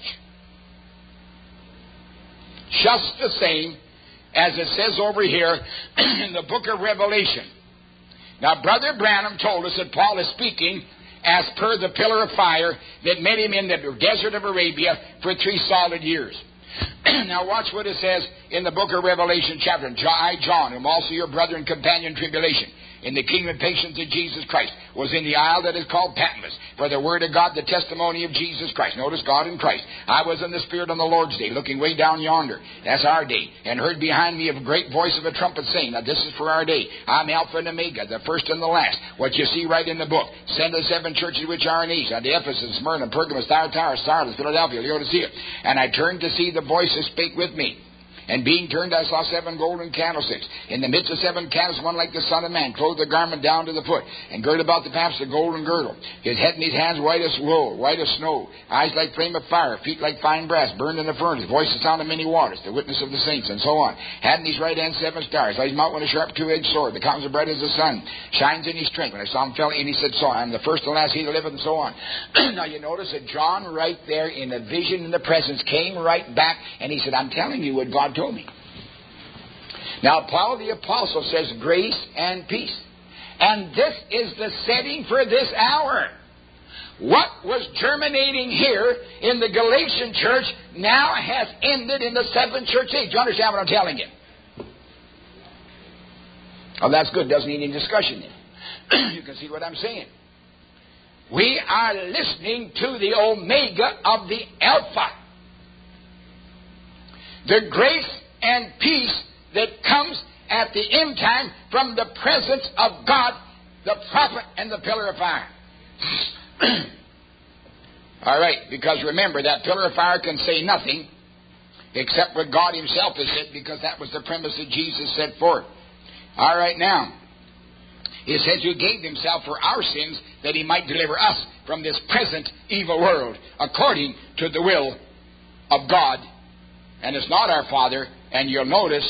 Just the same as it says over here in the book of Revelation. Now, Brother Branham told us that Paul is speaking as per the pillar of fire that met him in the desert of Arabia for 3 solid years. Now watch what it says in the book of Revelation chapter. I, John, am also your brother and companion in tribulation, in the kingdom of patience of Jesus Christ, was in the isle that is called Patmos, for the word of God, the testimony of Jesus Christ. Notice God in Christ. I was in the Spirit on the Lord's day, looking way down yonder. That's our day. And heard behind me a great voice of a trumpet saying, now this is for our day. I'm Alpha and Omega, the first and the last. What you see right in the book. Send the 7 churches which are in Asia, unto Ephesus, Smyrna, Pergamos, Thyatira, Sardis, Philadelphia, Laodicea. And I turned to see the voice that spake with me. And being turned, I saw 7 golden candlesticks. In the midst of 7 candles, one like the Son of Man, clothed the garment down to the foot, and girded about the paps a golden girdle. His head and his hands white as wool, white as snow, eyes like flame of fire, feet like fine brass, burned in the furnace, voice the sound of many waters, the witness of the saints, and so on. Had in his right hand 7 stars, laid him out with a sharp 2-edged sword, the countenance bright as the sun, shines in his strength. When I saw him fell, and he said, so I'm the first and last, he that liveth, and so on. Now you notice that John right there in the vision in the presence came right back, and he said, I'm telling you what God told me. Now, Paul the Apostle says grace and peace. And this is the setting for this hour. What was germinating here in the Galatian church now has ended in the 7th church age. Do you understand what I'm telling you? Oh, that's good. Doesn't need any discussion then. You can see what I'm saying. We are listening to the Omega of the Alpha. The grace and peace that comes at the end time from the presence of God, the prophet, and the pillar of fire. All right, because remember, that pillar of fire can say nothing except what God himself has said, because that was the premise that Jesus set forth. All right, now, it says He gave himself for our sins that he might deliver us from this present evil world, according to the will of God. And it's not our Father. And you'll notice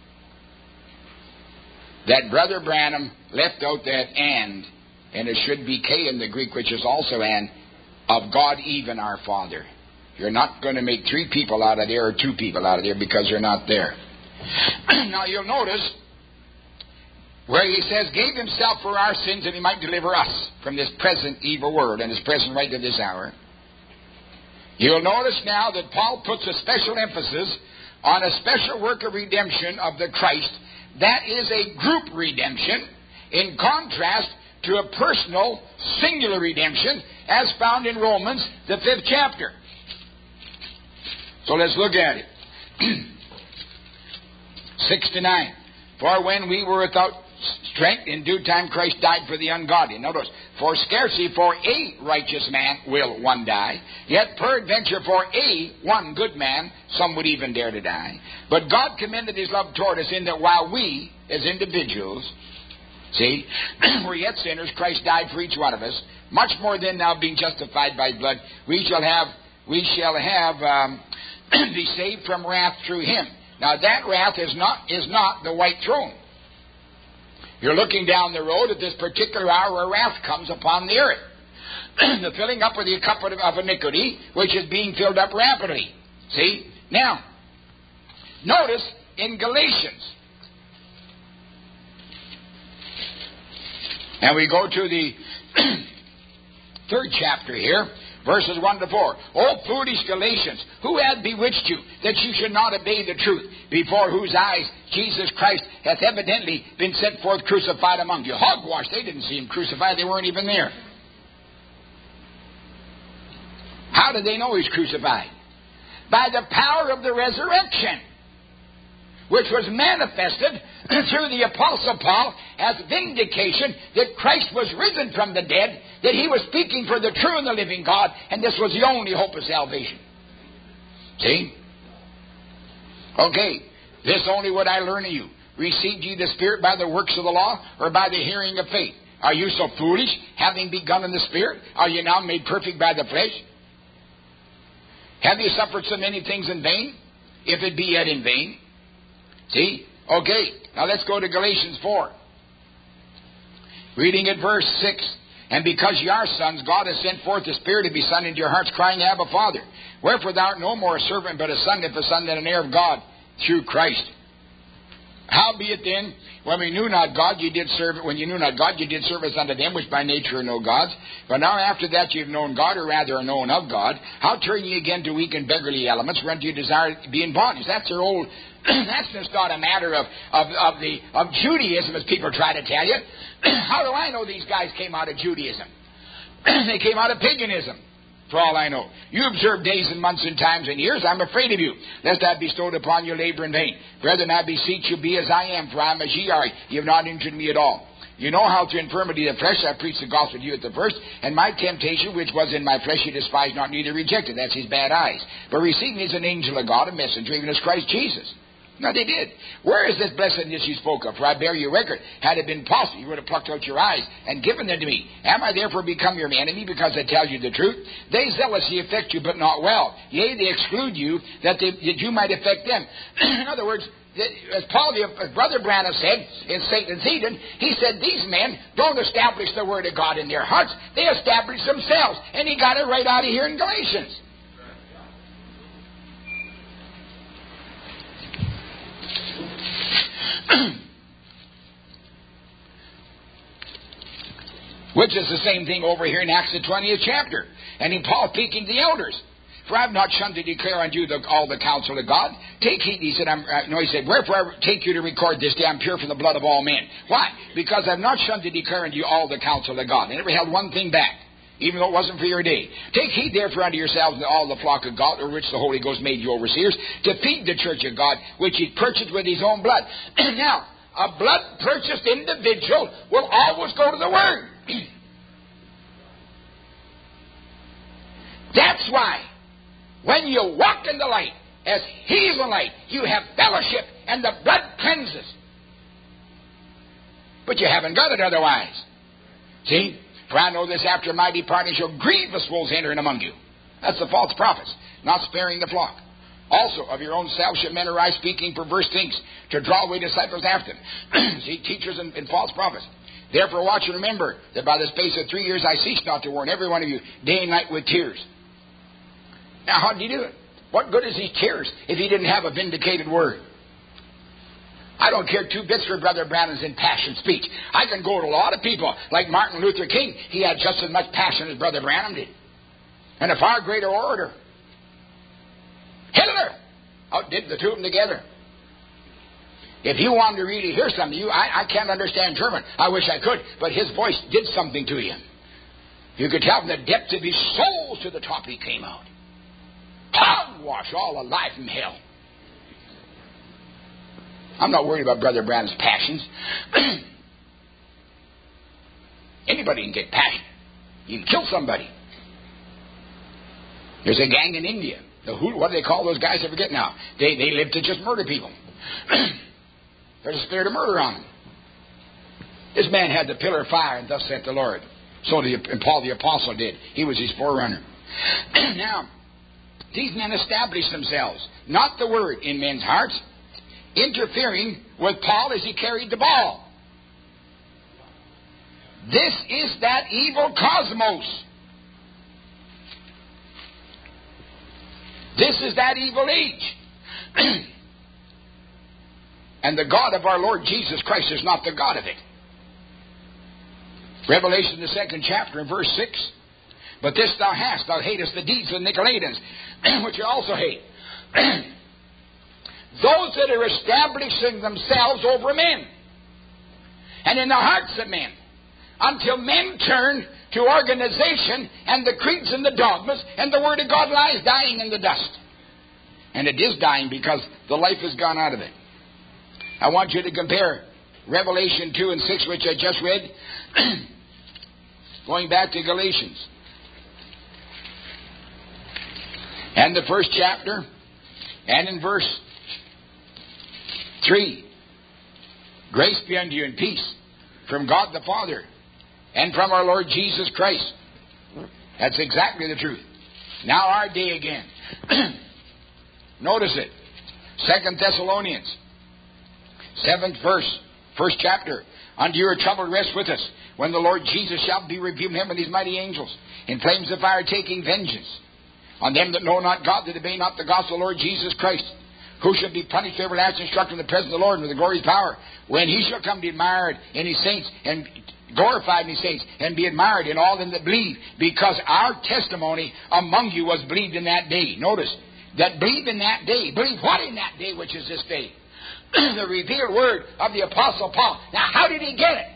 that Brother Branham left out that and it should be K in the Greek, which is also and, of God even our Father. You're not going to make three people out of there or two people out of there, because they're not there. Now you'll notice where he says, gave himself for our sins that he might deliver us from this present evil world and his present right to this hour. You'll notice now that Paul puts a special emphasis on a special work of redemption of the Christ. That is a group redemption, in contrast to a personal, singular redemption as found in Romans, the 5th chapter. So let's look at it. 6-9. For when we were without strength, in due time Christ died for the ungodly. Notice, for scarcely for a righteous man will one die, yet peradventure for one good man some would even dare to die. But God commended his love toward us in that while we, as individuals, were yet sinners, Christ died for each one of us. Much more than now, being justified by blood, we shall be saved from wrath through him. Now that wrath is not the white throne. You're looking down the road at this particular hour where wrath comes upon the earth. The filling up of the cup of iniquity, which is being filled up rapidly. See? Now, notice in Galatians. And we go to the 3rd chapter here, verses 1-4. O foolish Galatians, who hath bewitched you, that you should not obey the truth, before whose eyes Jesus Christ hath evidently been set forth crucified among you? Hogwash, they didn't see him crucified, they weren't even there. How did they know he's crucified? By the power of the resurrection, which was manifested through the Apostle Paul as vindication that Christ was risen from the dead, that he was speaking for the true and the living God, and this was the only hope of salvation. See? Okay, this only would I learn of you. Received ye the Spirit by the works of the law, or by the hearing of faith? Are you so foolish, having begun in the Spirit? Are you now made perfect by the flesh? Have you suffered so many things in vain, if it be yet in vain? See? Okay, now let's go to Galatians 4. Reading at verse 6. And because ye are sons, God has sent forth the Spirit to be Son into your hearts, crying, Abba, Father. Wherefore thou art no more a servant, but a son, if a son, then an heir of God, through Christ. Howbeit then, when we knew not God, ye did serve us unto them which by nature are no gods. But now after that ye have known God, or rather are known of God, how turn ye again to weak and beggarly elements, whereunto you desire to be in bondage? That's their old. That's just not a matter of Judaism, as people try to tell you. How do I know these guys came out of Judaism? They came out of paganism, for all I know. You observe days and months and times and years. I'm afraid of you, lest I bestowed upon you labor in vain. Brethren, I beseech you, be as I am, for I am as ye are. Ye have not injured me at all. You know how through infirmity of the flesh I preached the gospel to you at the first, and my temptation which was in my flesh ye despised not, neither rejected. That's his bad eyes. But receiving as an angel of God, a messenger, even as Christ Jesus. No, they did. Where is this blessedness you spoke of? For I bear you record. Had it been possible, you would have plucked out your eyes and given them to me. Am I therefore become your enemy because I tell you the truth? They zealously affect you, but not well. Yea, they exclude you, that you might affect them. In other words, as Brother Branham said in St. Eden, he said these men don't establish the Word of God in their hearts. They establish themselves. And he got it right out of here in Galatians. Which is the same thing over here in Acts the 20th chapter. And in Paul speaking to the elders. For I have not shunned to declare unto you all the counsel of God. Take heed, he said, he said, wherefore I take you to record this day, I'm pure from the blood of all men. Why? Because I have not shunned to declare unto you all the counsel of God. They never held one thing back, even though it wasn't for your day. Take heed therefore unto yourselves and to all the flock of God, over which the Holy Ghost made you overseers, to feed the church of God, which he purchased with his own blood. Now, a blood-purchased individual will always go to the Word. That's why, when you walk in the light, as He is the light, you have fellowship, and the blood cleanses. But you haven't got it otherwise. See? For I know this, after my departing shall grievous wolves enter in among you. That's the false prophets, not sparing the flock. Also, of your own selves shall men arise speaking perverse things, to draw away disciples after them. See, teachers and false prophets. Therefore watch and remember that by the space of 3 years I cease not to warn every one of you, day and night with tears. Now, how did he do it? What good is these tears if he didn't have a vindicated word? I don't care 2 bits for Brother Branham's impassioned speech. I can go to a lot of people, like Martin Luther King. He had just as much passion as Brother Branham did. And a far greater orator. Hitler outdid the two of them together. If you wanted to really hear something, I can't understand German. I wish I could, but his voice did something to you. You could tell from the depth of his soul to the top he came out. Hogwash, all alive from hell. I'm not worried about Brother Branham's passions. Anybody can get passion. You can kill somebody. There's a gang in India. What do they call those guys? I forget now. They live to just murder people. There's a spirit of murder on them. This man had the pillar of fire, and thus saith the Lord. So Paul the Apostle did. He was his forerunner. Now, these men established themselves, not the word, in men's hearts, interfering with Paul as he carried the ball. This is that evil cosmos. This is that evil age. And the God of our Lord Jesus Christ is not the God of it. Revelation, the 2nd chapter, and verse 6. But this thou hast, thou hatest the deeds of the Nicolaitans, which you also hate. Those that are establishing themselves over men and in the hearts of men, until men turn to organization and the creeds and the dogmas, and the Word of God lies dying in the dust. And it is dying because the life has gone out of it. I want you to compare Revelation 2 and 6, which I just read, going back to Galatians. And the 1st chapter, and in verse 3. Grace be unto you and peace from God the Father and from our Lord Jesus Christ. That's exactly the truth. Now our day again. Notice it. 2 Thessalonians, 7th verse, 1st chapter. Unto your trouble rest with us, when the Lord Jesus shall be revealed, him and his mighty angels, in flames of fire taking vengeance on them that know not God, that obey not the gospel of the Lord Jesus Christ, who shall be punished with everlasting destruction in the presence of the Lord with the glorious power, when he shall come to be admired in his saints, and glorified in his saints, and be admired in all them that believe, because our testimony among you was believed in that day. Notice, that believe in that day. Believe what in that day, which is this day? The revealed word of the Apostle Paul. Now, how did he get it?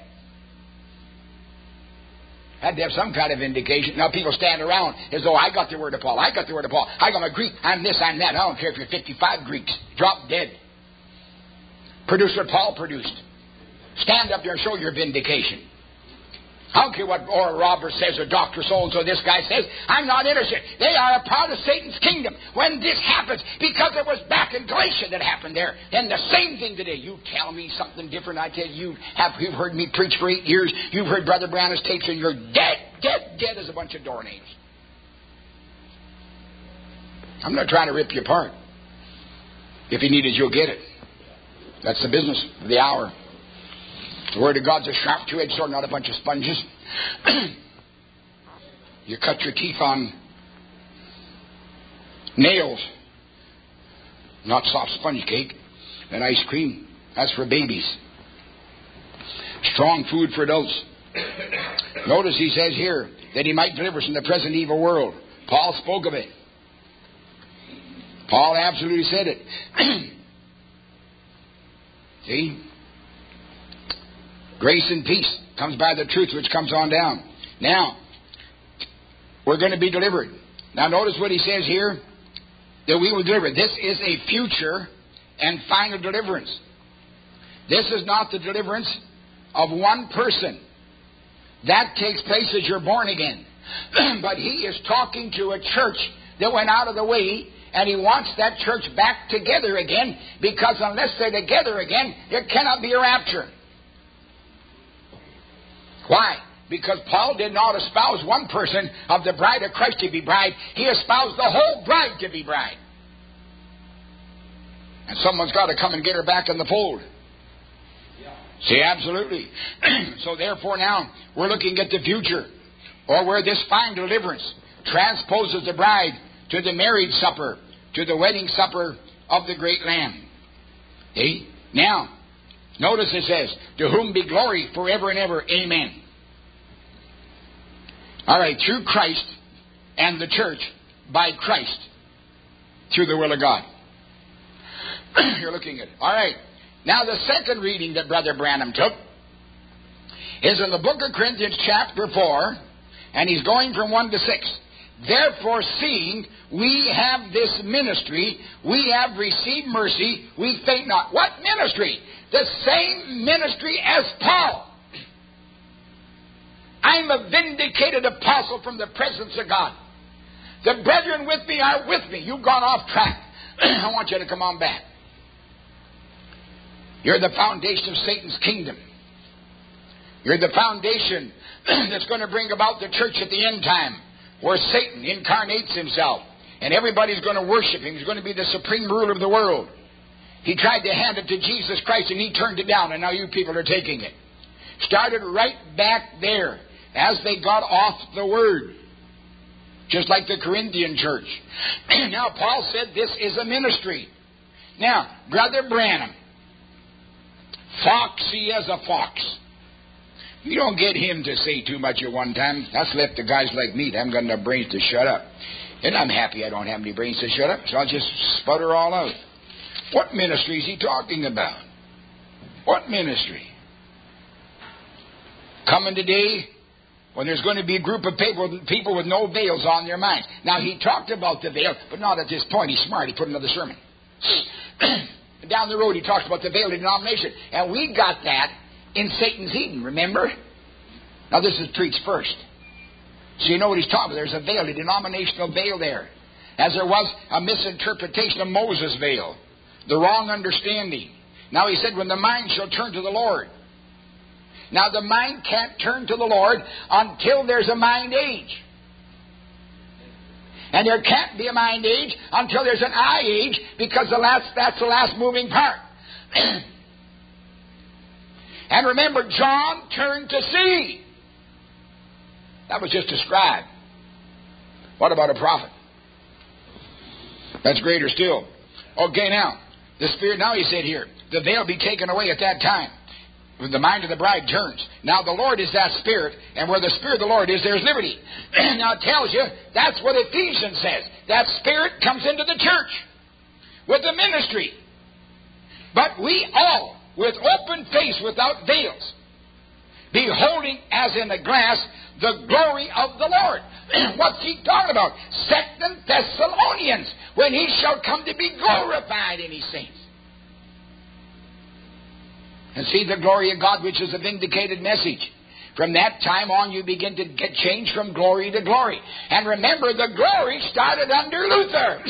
Had to have some kind of indication. Now people stand around as though I got the word of Paul. I got the word of Paul. I got my Greek. I'm this, I'm that. I don't care if you're 55 Greeks. Drop dead. Produce what Paul produced. Stand up there and show your vindication. I don't care what Oral Roberts says or Dr. So-and-so this guy says. I'm not interested. They are a part of Satan's kingdom. When this happens, because it was back in Galatia that happened there, and the same thing today. You tell me something different. I tell you, you've heard me preach for 8 years. You've heard Brother Branham's tapes, and you're dead as a bunch of doornails. I'm not trying to rip you apart. If you need it, you'll get it. That's the business of the hour. The Word of God's a sharp two-edged sword, not a bunch of sponges. You cut your teeth on nails, not soft sponge cake and ice cream. That's for babies. Strong food for adults. Notice he says here that he might deliver us from the present evil world. Paul spoke of it. Paul absolutely said it. See? Grace and peace comes by the truth which comes on down. Now, we're going to be delivered. Now notice what he says here, that we will deliver. This is a future and final deliverance. This is not the deliverance of one person. That takes place as you're born again. But he is talking to a church that went out of the way, and he wants that church back together again, because unless they're together again, there cannot be a rapture. Why? Because Paul did not espouse one person of the bride of Christ to be bride. He espoused the whole bride to be bride. And someone's got to come and get her back in the fold. See, absolutely. So therefore now, we're looking at the future, or where this fine deliverance transposes the bride to the marriage supper, to the wedding supper of the great Lamb. Okay? Now, notice it says, to whom be glory forever and ever. Amen. All right, through Christ and the church, by Christ, through the will of God. You're looking at it. All right. Now, the second reading that Brother Branham took is in the book of Corinthians chapter 4, and he's going from 1 to 6. Therefore, seeing we have this ministry, we have received mercy, we faint not. What ministry? The same ministry as Paul. I'm a vindicated apostle from the presence of God. The brethren with me are with me. You've gone off track. I want you to come on back. You're the foundation of Satan's kingdom. You're the foundation that's going to bring about the church at the end time, where Satan incarnates himself, and everybody's going to worship him. He's going to be the supreme ruler of the world. He tried to hand it to Jesus Christ, and he turned it down, and now you people are taking it. Started right back there as they got off the Word, just like the Corinthian church. Now, Paul said this is a ministry. Now, Brother Branham, foxy as a fox. You don't get him to say too much at one time. That's left the guys like me that haven't got enough brains to shut up. And I'm happy I don't have any brains to shut up, so I'll just sputter all out. What ministry is he talking about? What ministry? Coming today when there's going to be a group of people with no veils on their minds. Now, he talked about the veil, but not at this point. He's smart. He put another sermon. Down the road, he talks about the veil of denomination. And we got that in Satan's Eden, remember? Now, this is preached first. So you know what he's talking about. There's a veil, a denominational veil there. As there was a misinterpretation of Moses' veil. The wrong understanding. Now, he said, when the mind shall turn to the Lord. Now, the mind can't turn to the Lord until there's a mind age. And there can't be a mind age until there's an eye age, because that's the last moving part. And remember, John turned to see. That was just a scribe. What about a prophet? That's greater still. Okay, now, the Spirit, now he said here, the veil be taken away at that time. When the mind of the bride turns. Now the Lord is that Spirit, and where the Spirit of the Lord is, there's liberty. Now it tells you, that's what Ephesians says. That Spirit comes into the church with the ministry. But we all, with open face, without veils, beholding as in a glass the glory of the Lord. What's he talking about? 2 Thessalonians, when he shall come to be glorified in his saints. And see the glory of God, which is a vindicated message. From that time on, you begin to get changed from glory to glory. And remember, the glory started under Luther.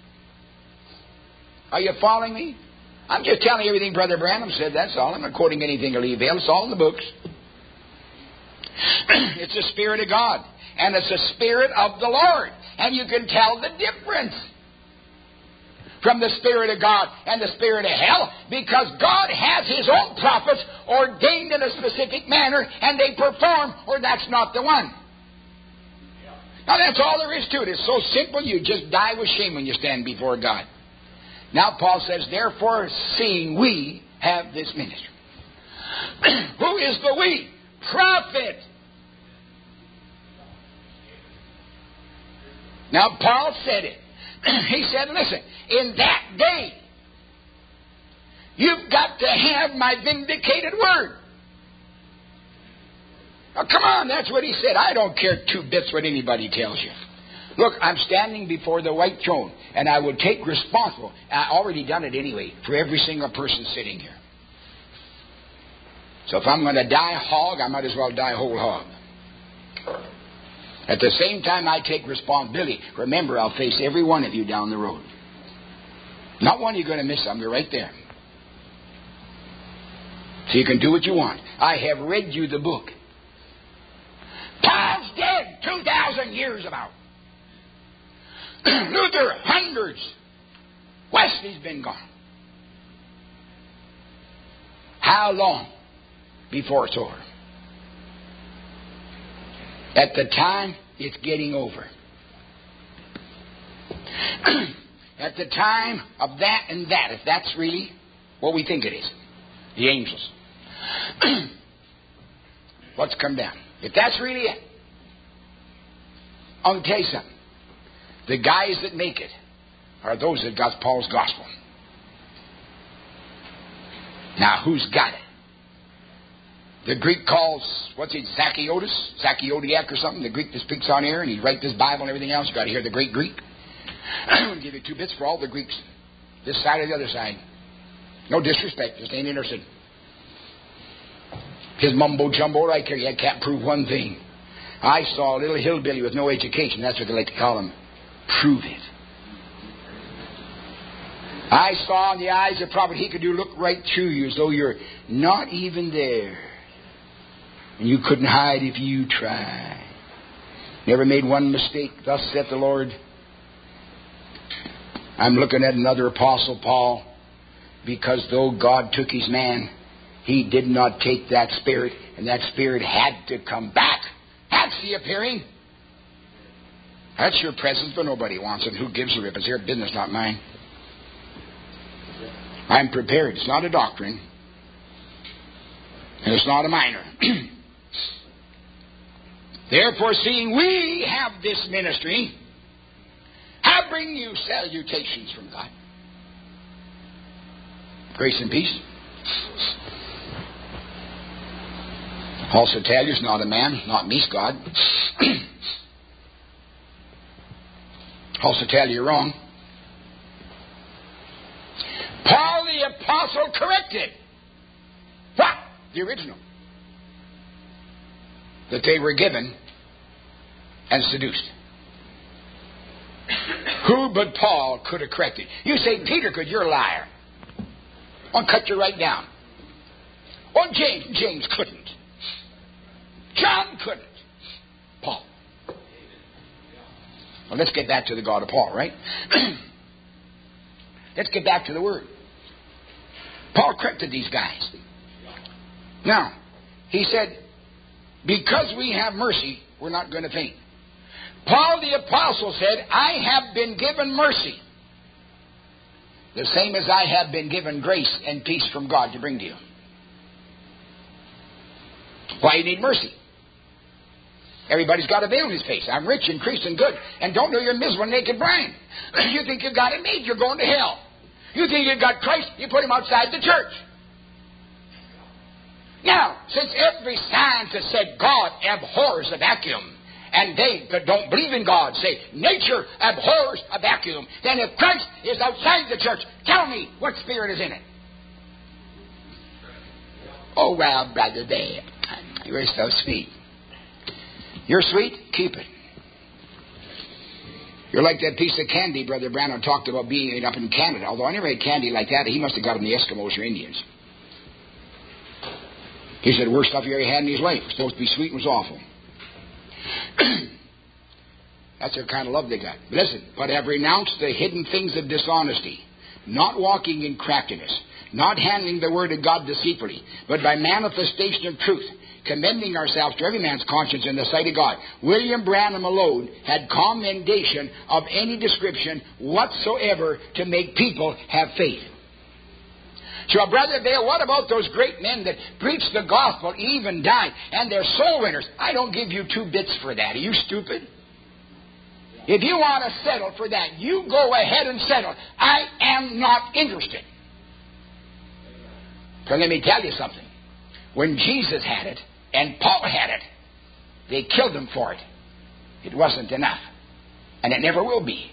Are you following me? I'm just telling you everything Brother Branham said, that's all. I'm not quoting anything of Leavell. It's all in the books. It's the Spirit of God. And it's the Spirit of the Lord. And you can tell the difference from the Spirit of God and the Spirit of hell, because God has His own prophets ordained in a specific manner, and they perform, or that's not the one. Now that's all there is to it. It's so simple, you just die with shame when you stand before God. Now Paul says, therefore, seeing we have this ministry. Who is the we? Prophet. Now Paul said it. He said, listen, in that day, you've got to have my vindicated word. Now, come on, that's what he said. I don't care two bits what anybody tells you. Look, I'm standing before the white throne, and I will take responsible. I already done it anyway for every single person sitting here. So if I'm going to die hog, I might as well die whole hog. At the same time I take responsibility, remember, I'll face every one of you down the road. Not one you're going to miss. You're right there. So you can do what you want. I have read you the book. Paul's dead 2,000 years about. Luther, hundreds. Wesley's been gone. How long before it's over? At the time, it's getting over. At the time of that and that, if that's really what we think it is, the angels. What's come down? If that's really it, I'll tell you something. The guys that make it are those that got Paul's gospel. Now, who's got it? The Greek calls, Zacchaeodiac or something, the Greek that speaks on air, and he writes this Bible and everything else. You've got to hear the great Greek. I'll give you 2 bits for all the Greeks. This side or the other side. No disrespect, just ain't interested. His mumbo-jumbo right here, I can't prove one thing. I saw a little hillbilly with no education, that's what they like to call him. Prove it. I saw in the eyes of prophet he could look right through you as though you're not even there. And you couldn't hide if you tried. Never made one mistake. Thus saith the Lord. I'm looking at another apostle, Paul, because though God took his man, he did not take that spirit, and that spirit had to come back. That's the appearing. That's your presence, but nobody wants it. Who gives a rip? It's their business, not mine. I'm prepared. It's not a doctrine. And it's not a minor. Therefore, seeing we have this ministry, I bring you salutations from God. Grace and peace. Also tell you, it's not a man, not me's God. Also tell you you're wrong. Paul the Apostle corrected. What? The original. That they were given and seduced. Who but Paul could have corrected? You say, Peter could, you're a liar. I'll cut you right down. Or James couldn't. John couldn't. Paul. Well, let's get back to the God of Paul, right? Let's get back to the Word. Paul corrected these guys. Now, he said, because we have mercy, we're not going to faint. Paul the Apostle said, I have been given mercy. The same as I have been given grace and peace from God to bring to you. Why you need mercy? Everybody's got a veil in his face. I'm rich, increased, and good, and don't know you're miserable, naked, blind. You think you've got it made, you're going to hell. You think you've got Christ, you put him outside the church. Now, since every scientist said God abhors a vacuum, and they that don't believe in God say nature abhors a vacuum, then if Christ is outside the church, tell me what spirit is in it. Oh, well, Brother Dave, you're so sweet. You're sweet? Keep it. You're like that piece of candy Brother Branham talked about being up in Canada. Although I never had candy like that. He must have got it from the Eskimos or Indians. He said, worst stuff he ever had in his life. It was supposed to be sweet and was awful. That's the kind of love they got. Listen, but have renounced the hidden things of dishonesty, not walking in craftiness, not handling the word of God deceitfully, but by manifestation of truth, commending ourselves to every man's conscience in the sight of God. William Branham alone had commendation of any description whatsoever to make people have faith. So, Brother Dale, what about those great men that preached the gospel, even died, and they're soul winners? I don't give you 2 bits for that. Are you stupid? If you want to settle for that, you go ahead and settle. I am not interested. So let me tell you something. When Jesus had it and Paul had it, they killed him for it. It wasn't enough. And it never will be.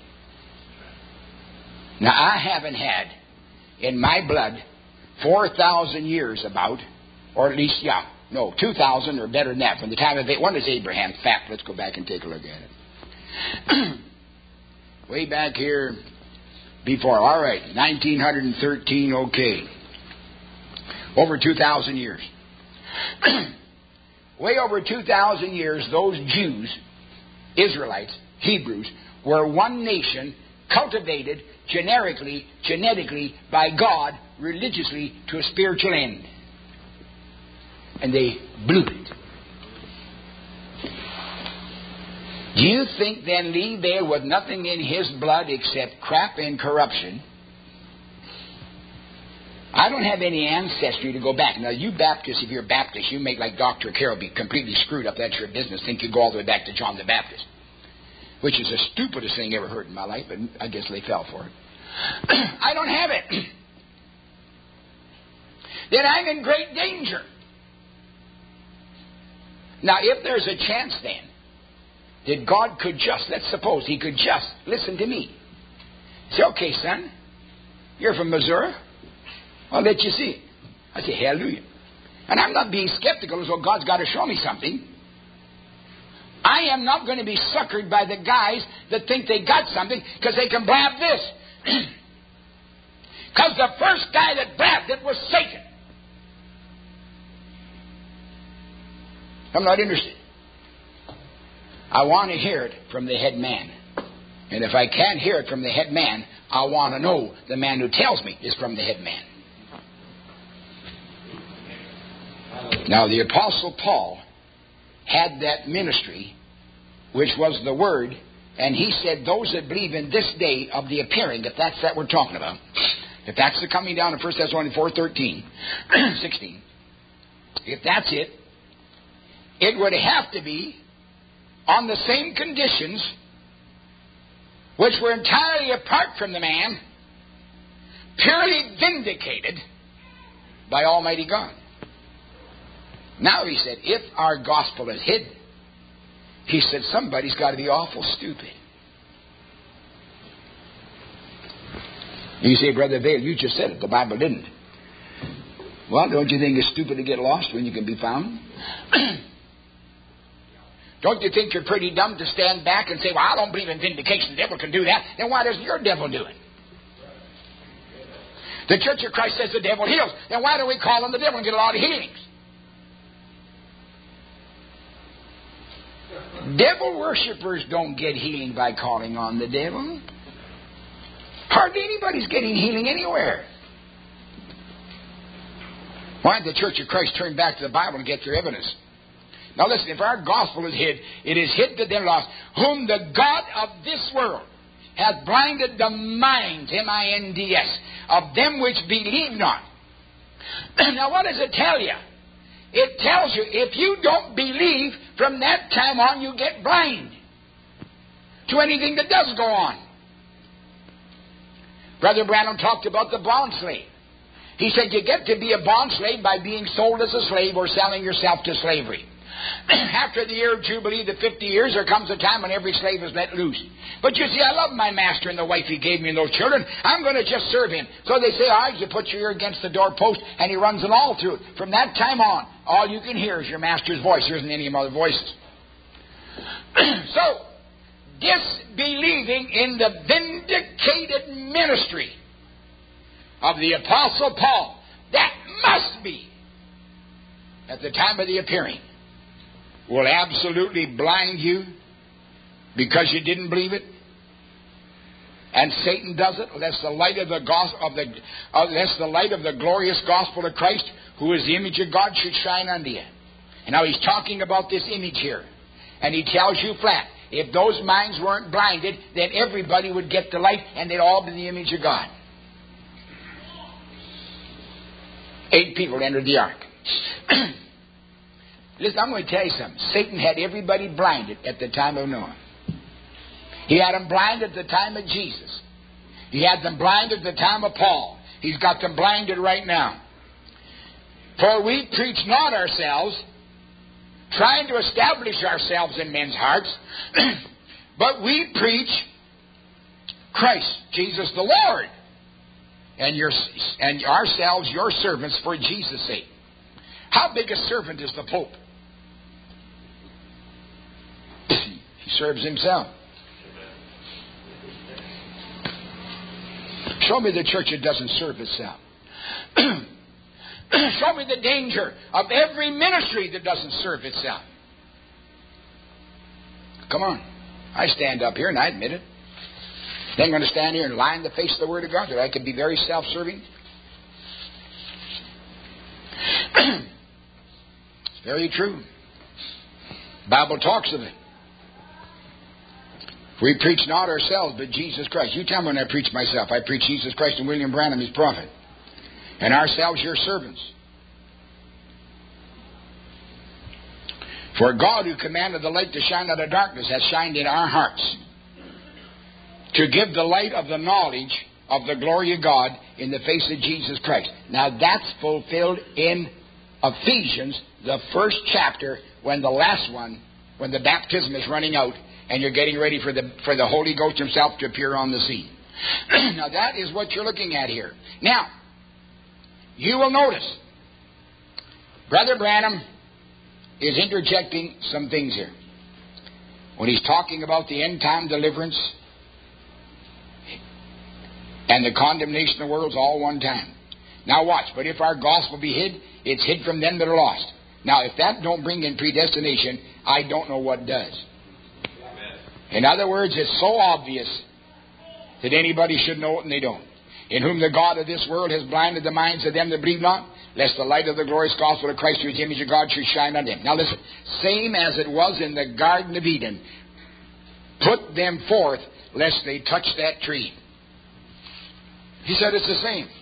Now, I haven't had in my blood 4,000 years about, or at least, 2,000 or better than that. From the time of, when is Abraham? In fact, let's go back and take a look at it. Way back here before. All right, 1913, okay. Over 2,000 years. Way over 2,000 years, those Jews, Israelites, Hebrews, were one nation cultivated genetically by God religiously to a spiritual end. And they blew it. Do you think then Lee there with nothing in his blood except crap and corruption? I don't have any ancestry to go back. Now, you Baptists, if you're Baptist, you make like Dr. Carroll, be completely screwed up. That's your business. Think you go all the way back to John the Baptist, which is the stupidest thing I ever heard in my life, but I guess they fell for it. I don't have it. Then I'm in great danger. Now, if there's a chance then that God could just, let's suppose He could just, listen to me. Say, okay, son, you're from Missouri. I'll let you see. I say, hallelujah. And I'm not being skeptical as though God's got to show me something. I am not going to be suckered by the guys that think they got something because they can blab this. Because the first guy that blabbed it was Satan. I'm not interested. I want to hear it from the head man. And if I can't hear it from the head man, I want to know the man who tells me is from the head man. Now, the Apostle Paul had that ministry, which was the Word, and he said, those that believe in this day of the appearing, if that's that we're talking about, if that's the coming down of 1 Thessalonians 4:13, 16, if that's it, it would have to be on the same conditions which were entirely apart from the man, purely vindicated by Almighty God. Now, he said, if our gospel is hidden, he said, somebody's got to be awful stupid. You say, Brother Vail, you just said it. The Bible didn't. Well, don't you think it's stupid to get lost when you can be found? Don't you think you're pretty dumb to stand back and say, well, I don't believe in vindication. The devil can do that. Then why doesn't your devil do it? The Church of Christ says the devil heals. Then why do we call on the devil and get a lot of healings? Devil worshippers don't get healing by calling on the devil. Hardly anybody's getting healing anywhere. Why did the Church of Christ turn back to the Bible and get their evidence? Now listen, if our gospel is hid, it is hid to them lost, whom the God of this world hath blinded the minds, M-I-N-D-S, of them which believe not. Now what does it tell you? It tells you if you don't believe, from that time on you get blind to anything that does go on. Brother Branham talked about the bond slave. He said you get to be a bond slave by being sold as a slave or selling yourself to slavery. After the year of Jubilee, the 50 years, there comes a time when every slave is let loose. But you see, I love my master and the wife he gave me and those children. I'm going to just serve him. So they say, all right, you put your ear against the doorpost, and he runs it all through it. From that time on, all you can hear is your master's voice. There isn't any other voices. So, disbelieving in the vindicated ministry of the Apostle Paul, that must be, at the time of the appearing, will absolutely blind you because you didn't believe it. And Satan does it, lest the light of the lest the light of the glorious gospel of Christ, who is the image of God, should shine unto you. And now he's talking about this image here. And he tells you flat, if those minds weren't blinded, then everybody would get the light and they'd all be the image of God. 8 people entered the ark. Listen, I'm going to tell you something. Satan had everybody blinded at the time of Noah. He had them blinded at the time of Jesus. He had them blinded at the time of Paul. He's got them blinded right now. For we preach not ourselves, trying to establish ourselves in men's hearts, but we preach Christ, Jesus the Lord, and ourselves your servants for Jesus' sake. How big a servant is the Pope? He serves himself. Show me the church that doesn't serve itself. Show me the danger of every ministry that doesn't serve itself. Come on. I stand up here and I admit it. Then I'm going to stand here and lie in the face of the Word of God that I could be very self-serving. It's very true. The Bible talks of it. We preach not ourselves, but Jesus Christ. You tell me when I preach myself. I preach Jesus Christ and William Branham, his prophet. And ourselves, your servants. For God, who commanded the light to shine out of darkness, has shined in our hearts, to give the light of the knowledge of the glory of God in the face of Jesus Christ. Now that's fulfilled in Ephesians, the first chapter, when the last one, when the baptism is running out, and you're getting ready for the Holy Ghost himself to appear on the scene. Now that is what you're looking at here. Now, you will notice, Brother Branham is interjecting some things here. When he's talking about the end-time deliverance and the condemnation of the world is all one time. Now watch, but if our gospel be hid, it's hid from them that are lost. Now if that don't bring in predestination, I don't know what does. In other words, it's so obvious that anybody should know it and they don't. In whom the God of this world has blinded the minds of them that believe not, lest the light of the glorious gospel of Christ, whose image of God, should shine on them. Now listen, same as it was in the Garden of Eden, put them forth, lest they touch that tree. He said it's the same.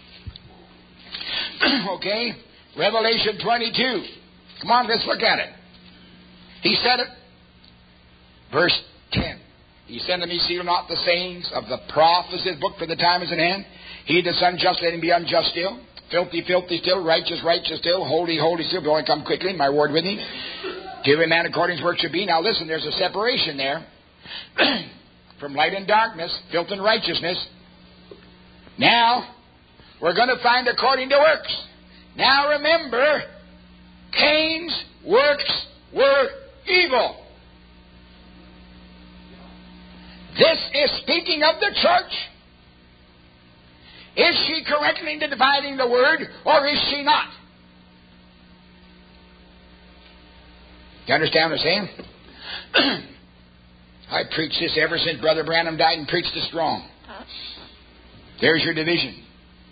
Okay? Revelation 22. Come on, let's look at it. He said it. Verse 10. He said unto me, seal not the sayings of the prophecy book, for the time is at hand. He that's unjust, let him be unjust still. Filthy, filthy still. Righteous, righteous still. Holy, holy still. But only come quickly, my word with me. To every man according to his work should be. Now listen, there's a separation there. From light and darkness, filth and righteousness. Now, we're going to find according to works. Now remember, Cain's works were evil. This is speaking of the church. Is she correctly dividing the word, or is she not? You understand what I'm saying? I preached this ever since Brother Branham died and preached it strong. There's your division.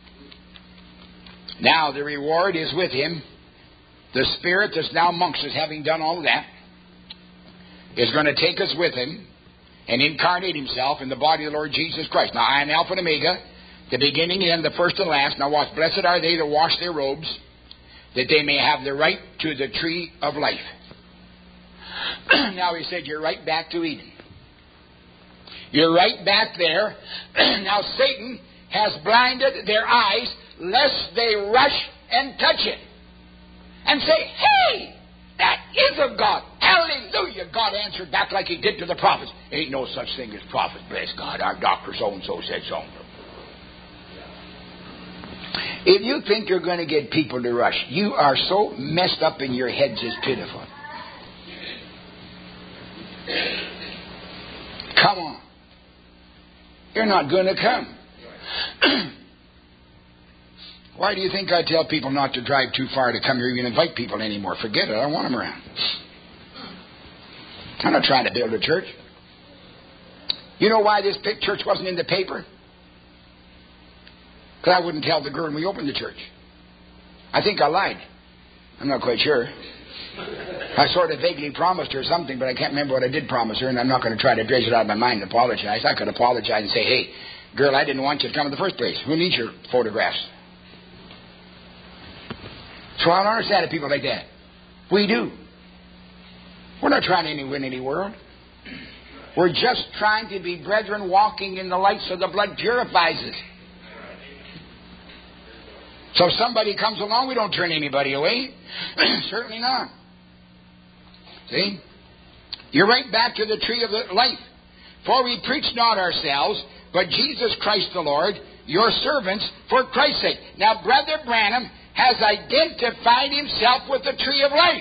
Now the reward is with him. The Spirit that's now amongst us, having done all of that, is going to take us with him and incarnate himself in the body of the Lord Jesus Christ. Now I am Alpha and Omega, the beginning and the first and last. Now watch, blessed are they that wash their robes, that they may have the right to the tree of life. Now he said, you're right back to Eden. You're right back there. Now Satan has blinded their eyes, lest they rush and touch it and say, hey, that is of God. Hallelujah. God answered back like he did to the prophets. Ain't no such thing as prophets, bless God. Our doctor so-and-so said so. If you think you're going to get people to rush, you are so messed up in your heads, it's pitiful. Come on. You're not going to come. Why do you think I tell people not to drive too far to come here, even invite people anymore? Forget it. I don't want them around. I'm not trying to build a church. You know why this church wasn't in the paper? Because I wouldn't tell the girl when we opened the church. I think I lied. I'm not quite sure. I sort of vaguely promised her something, but I can't remember what I did promise her, and I'm not going to try to dredge it out of my mind and apologize. I could apologize and say, hey, girl, I didn't want you to come in the first place. Who needs your photographs? So I don't understand it, people like that. We do. We're not trying to win any world. We're just trying to be brethren walking in the light so the blood purifies us. So if somebody comes along, we don't turn anybody away. Certainly not. See? You're right back to the tree of life. For we preach not ourselves, but Jesus Christ the Lord, your servants, for Christ's sake. Now, Brother Branham has identified himself with the tree of life.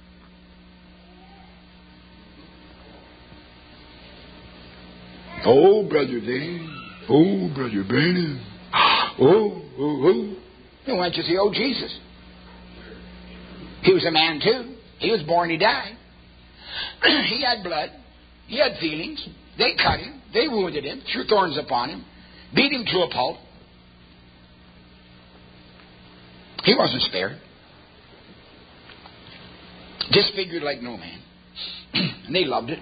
Oh, Brother Dane. Oh, Brother Branham. Oh. And why don't you see, oh, Jesus? He was a man too. He was born, he died. He had blood. He had feelings. They cut him. They wounded him. Threw thorns upon him. Beat him to a pulp. He wasn't spared. Disfigured like no man. And they loved it.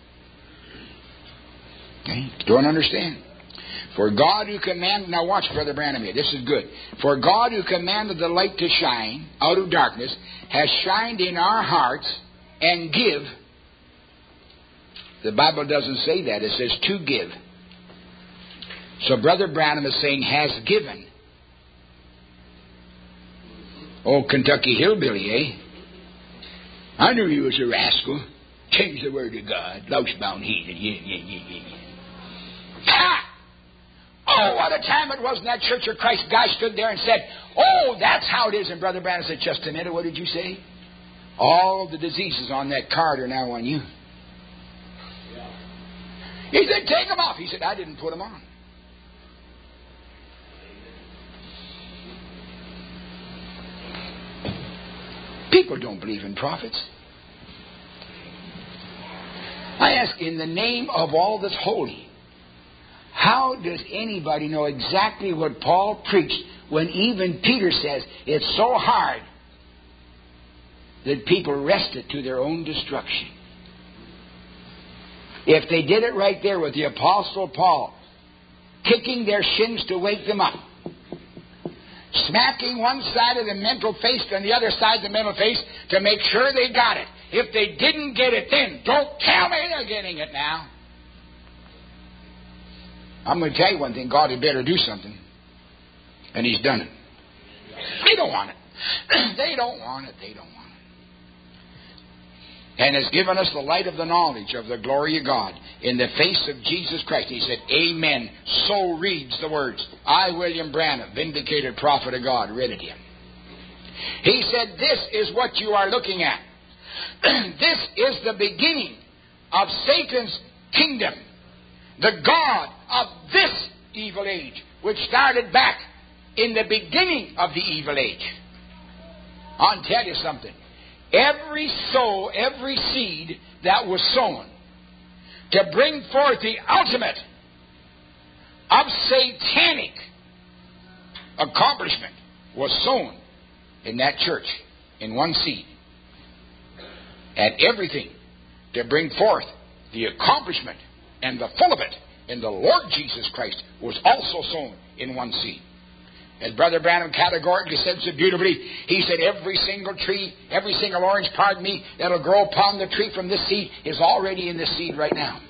Okay? Don't understand. For God who commanded... Now watch Brother Branham here. This is good. For God who commanded the light to shine out of darkness has shined in our hearts and give. The Bible doesn't say that. It says to give. So Brother Branham is saying has given. Oh, Kentucky hillbilly, eh? I knew he was a rascal. Change the word of God. Lousebound heathen. Yeah. Ha! Oh, what a time it was in that Church of Christ. Guy stood there and said, oh, that's how it is. And Brother Branham said, just a minute, what did you say? All the diseases on that card are now on you. He said, take them off. He said, I didn't put them on. People don't believe in prophets. I ask, in the name of all that's holy, how does anybody know exactly what Paul preached when even Peter says it's so hard that people wrest it to their own destruction? If they did it right there with the Apostle Paul, kicking their shins to wake them up, smacking one side of the mental face and the other side of the mental face to make sure they got it. If they didn't get it then, don't tell me they're getting it now. I'm going to tell you one thing. God had better do something. And He's done it. They don't want it. They don't want it. They don't want it. And has given us the light of the knowledge of the glory of God in the face of Jesus Christ. He said, Amen. So reads the words. I, William Branham, vindicated prophet of God, read it him. He said, this is what you are looking at. This is the beginning of Satan's kingdom. The God of this evil age, which started back in the beginning of the evil age. I'll tell you something. Every soul, every seed that was sown to bring forth the ultimate of satanic accomplishment was sown in that church in one seed. And everything to bring forth the accomplishment and the full of it in the Lord Jesus Christ was also sown in one seed. As Brother Branham categorically said so beautifully, he said every single tree, every single orange, that'll grow upon the tree from this seed is already in this seed right now.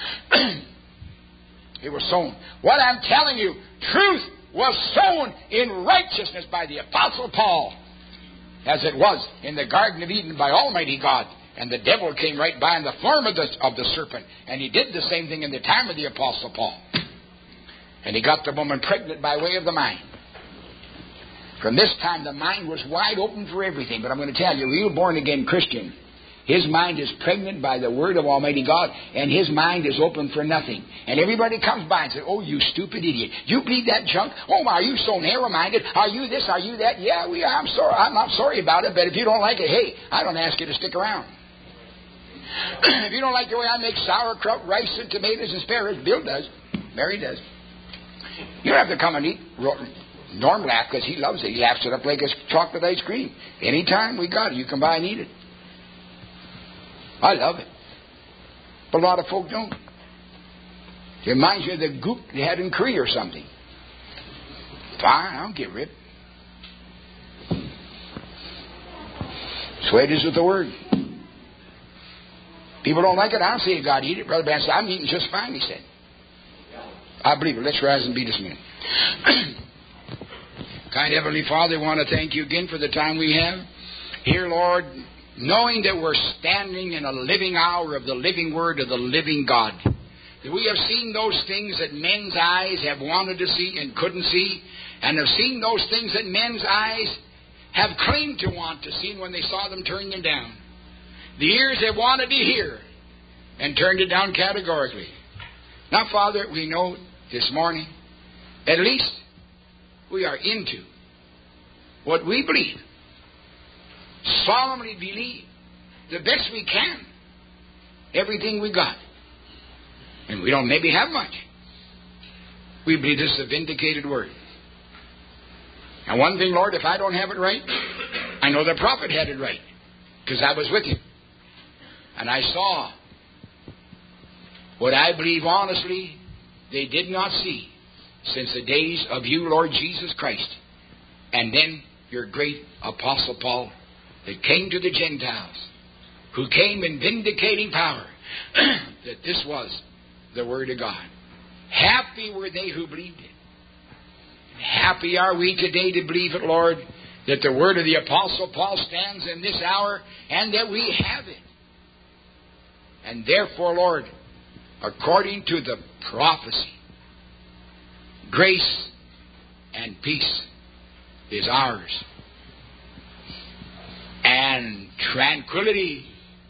It was sown. What I'm telling you, truth was sown in righteousness by the Apostle Paul, as it was in the Garden of Eden by Almighty God. And the devil came right by in the form of the serpent. And he did the same thing in the time of the Apostle Paul. And he got the woman pregnant by way of the mind. From this time, the mind was wide open for everything. But I'm going to tell you, a real born-again Christian, his mind is pregnant by the Word of Almighty God, and his mind is open for nothing. And everybody comes by and says, oh, you stupid idiot. You believe that junk? Oh, are you so narrow-minded? Are you this? Are you that? Yeah, we are. I'm sorry. I'm not sorry about it, but if you don't like it, hey, I don't ask you to stick around. If you don't like the way I make sauerkraut, rice, and tomatoes and asparagus, Bill does. Mary does. You don't have to come and eat. Norm laughs because he loves it. He laughs it up like a chocolate ice cream. Anytime we got it, you come by and eat it. I love it. But a lot of folk don't. It reminds you of the goop they had in Korea or something. Fine, I don't get ripped. So it is with the Word. People don't like it. I'll say God eat it. Brother Branham said, I'm eating just fine, he said. I believe it. Let's rise and be dismissed. Kind Heavenly Father, I want to thank you again for the time we have here, Lord, knowing that we're standing in a living hour of the living Word of the living God. That we have seen those things that men's eyes have wanted to see and couldn't see, and have seen those things that men's eyes have claimed to want to see when they saw them turn them down. The ears have wanted to hear and turned it down categorically. Now, Father, we know this morning, at least we are into what we believe, solemnly believe, the best we can, everything we got. And we don't maybe have much. We believe this is a vindicated word. And one thing, Lord, if I don't have it right, I know the prophet had it right, because I was with him. And I saw what I believe honestly they did not see since the days of you, Lord Jesus Christ. And then your great Apostle Paul that came to the Gentiles, who came in vindicating power, that this was the Word of God. Happy were they who believed it. Happy are we today to believe it, Lord, that the word of the Apostle Paul stands in this hour and that we have it. And therefore, Lord, according to the prophecy, grace and peace is ours. And tranquility,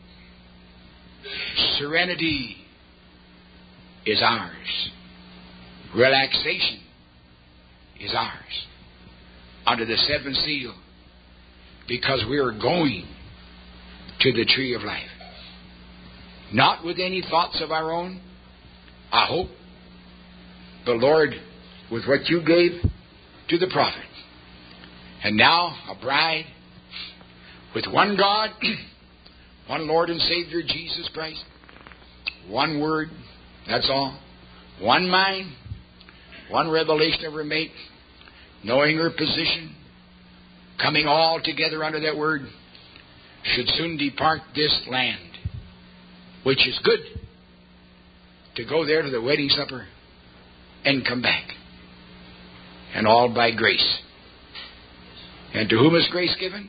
serenity is ours. Relaxation is ours under the seventh seal, because we are going to the tree of life. Not with any thoughts of our own, I hope, but Lord, with what you gave to the prophet. And now a bride with one God, one Lord and Savior, Jesus Christ, one word, that's all, one mind, one revelation of her mate, knowing her position, coming all together under that word, should soon depart this land, which is good, to go there to the wedding supper and come back. And all by grace. And to whom is grace given?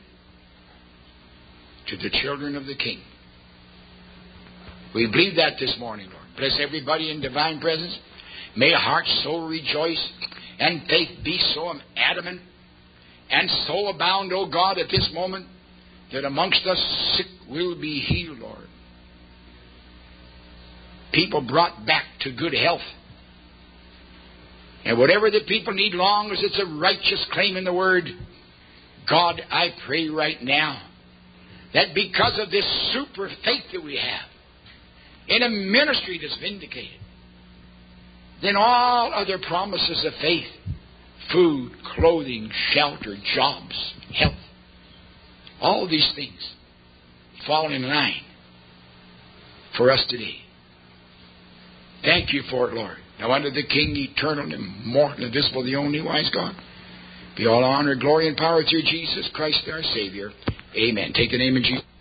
To the children of the King. We believe that this morning, Lord. Bless everybody in divine presence. May hearts so rejoice and faith be so adamant and so abound, O God, at this moment, that amongst us sick will be healed, Lord. People brought back to good health. And whatever the people need, long as it's a righteous claim in the Word, God, I pray right now that because of this super faith that we have in a ministry that's vindicated, then all other promises of faith, food, clothing, shelter, jobs, health, all these things fall in line for us today. Thank you for it, Lord. Now unto the King, eternal, immortal, invisible, the only wise God, be all honor, glory, and power through Jesus Christ our Savior. Amen. Take the name of Jesus.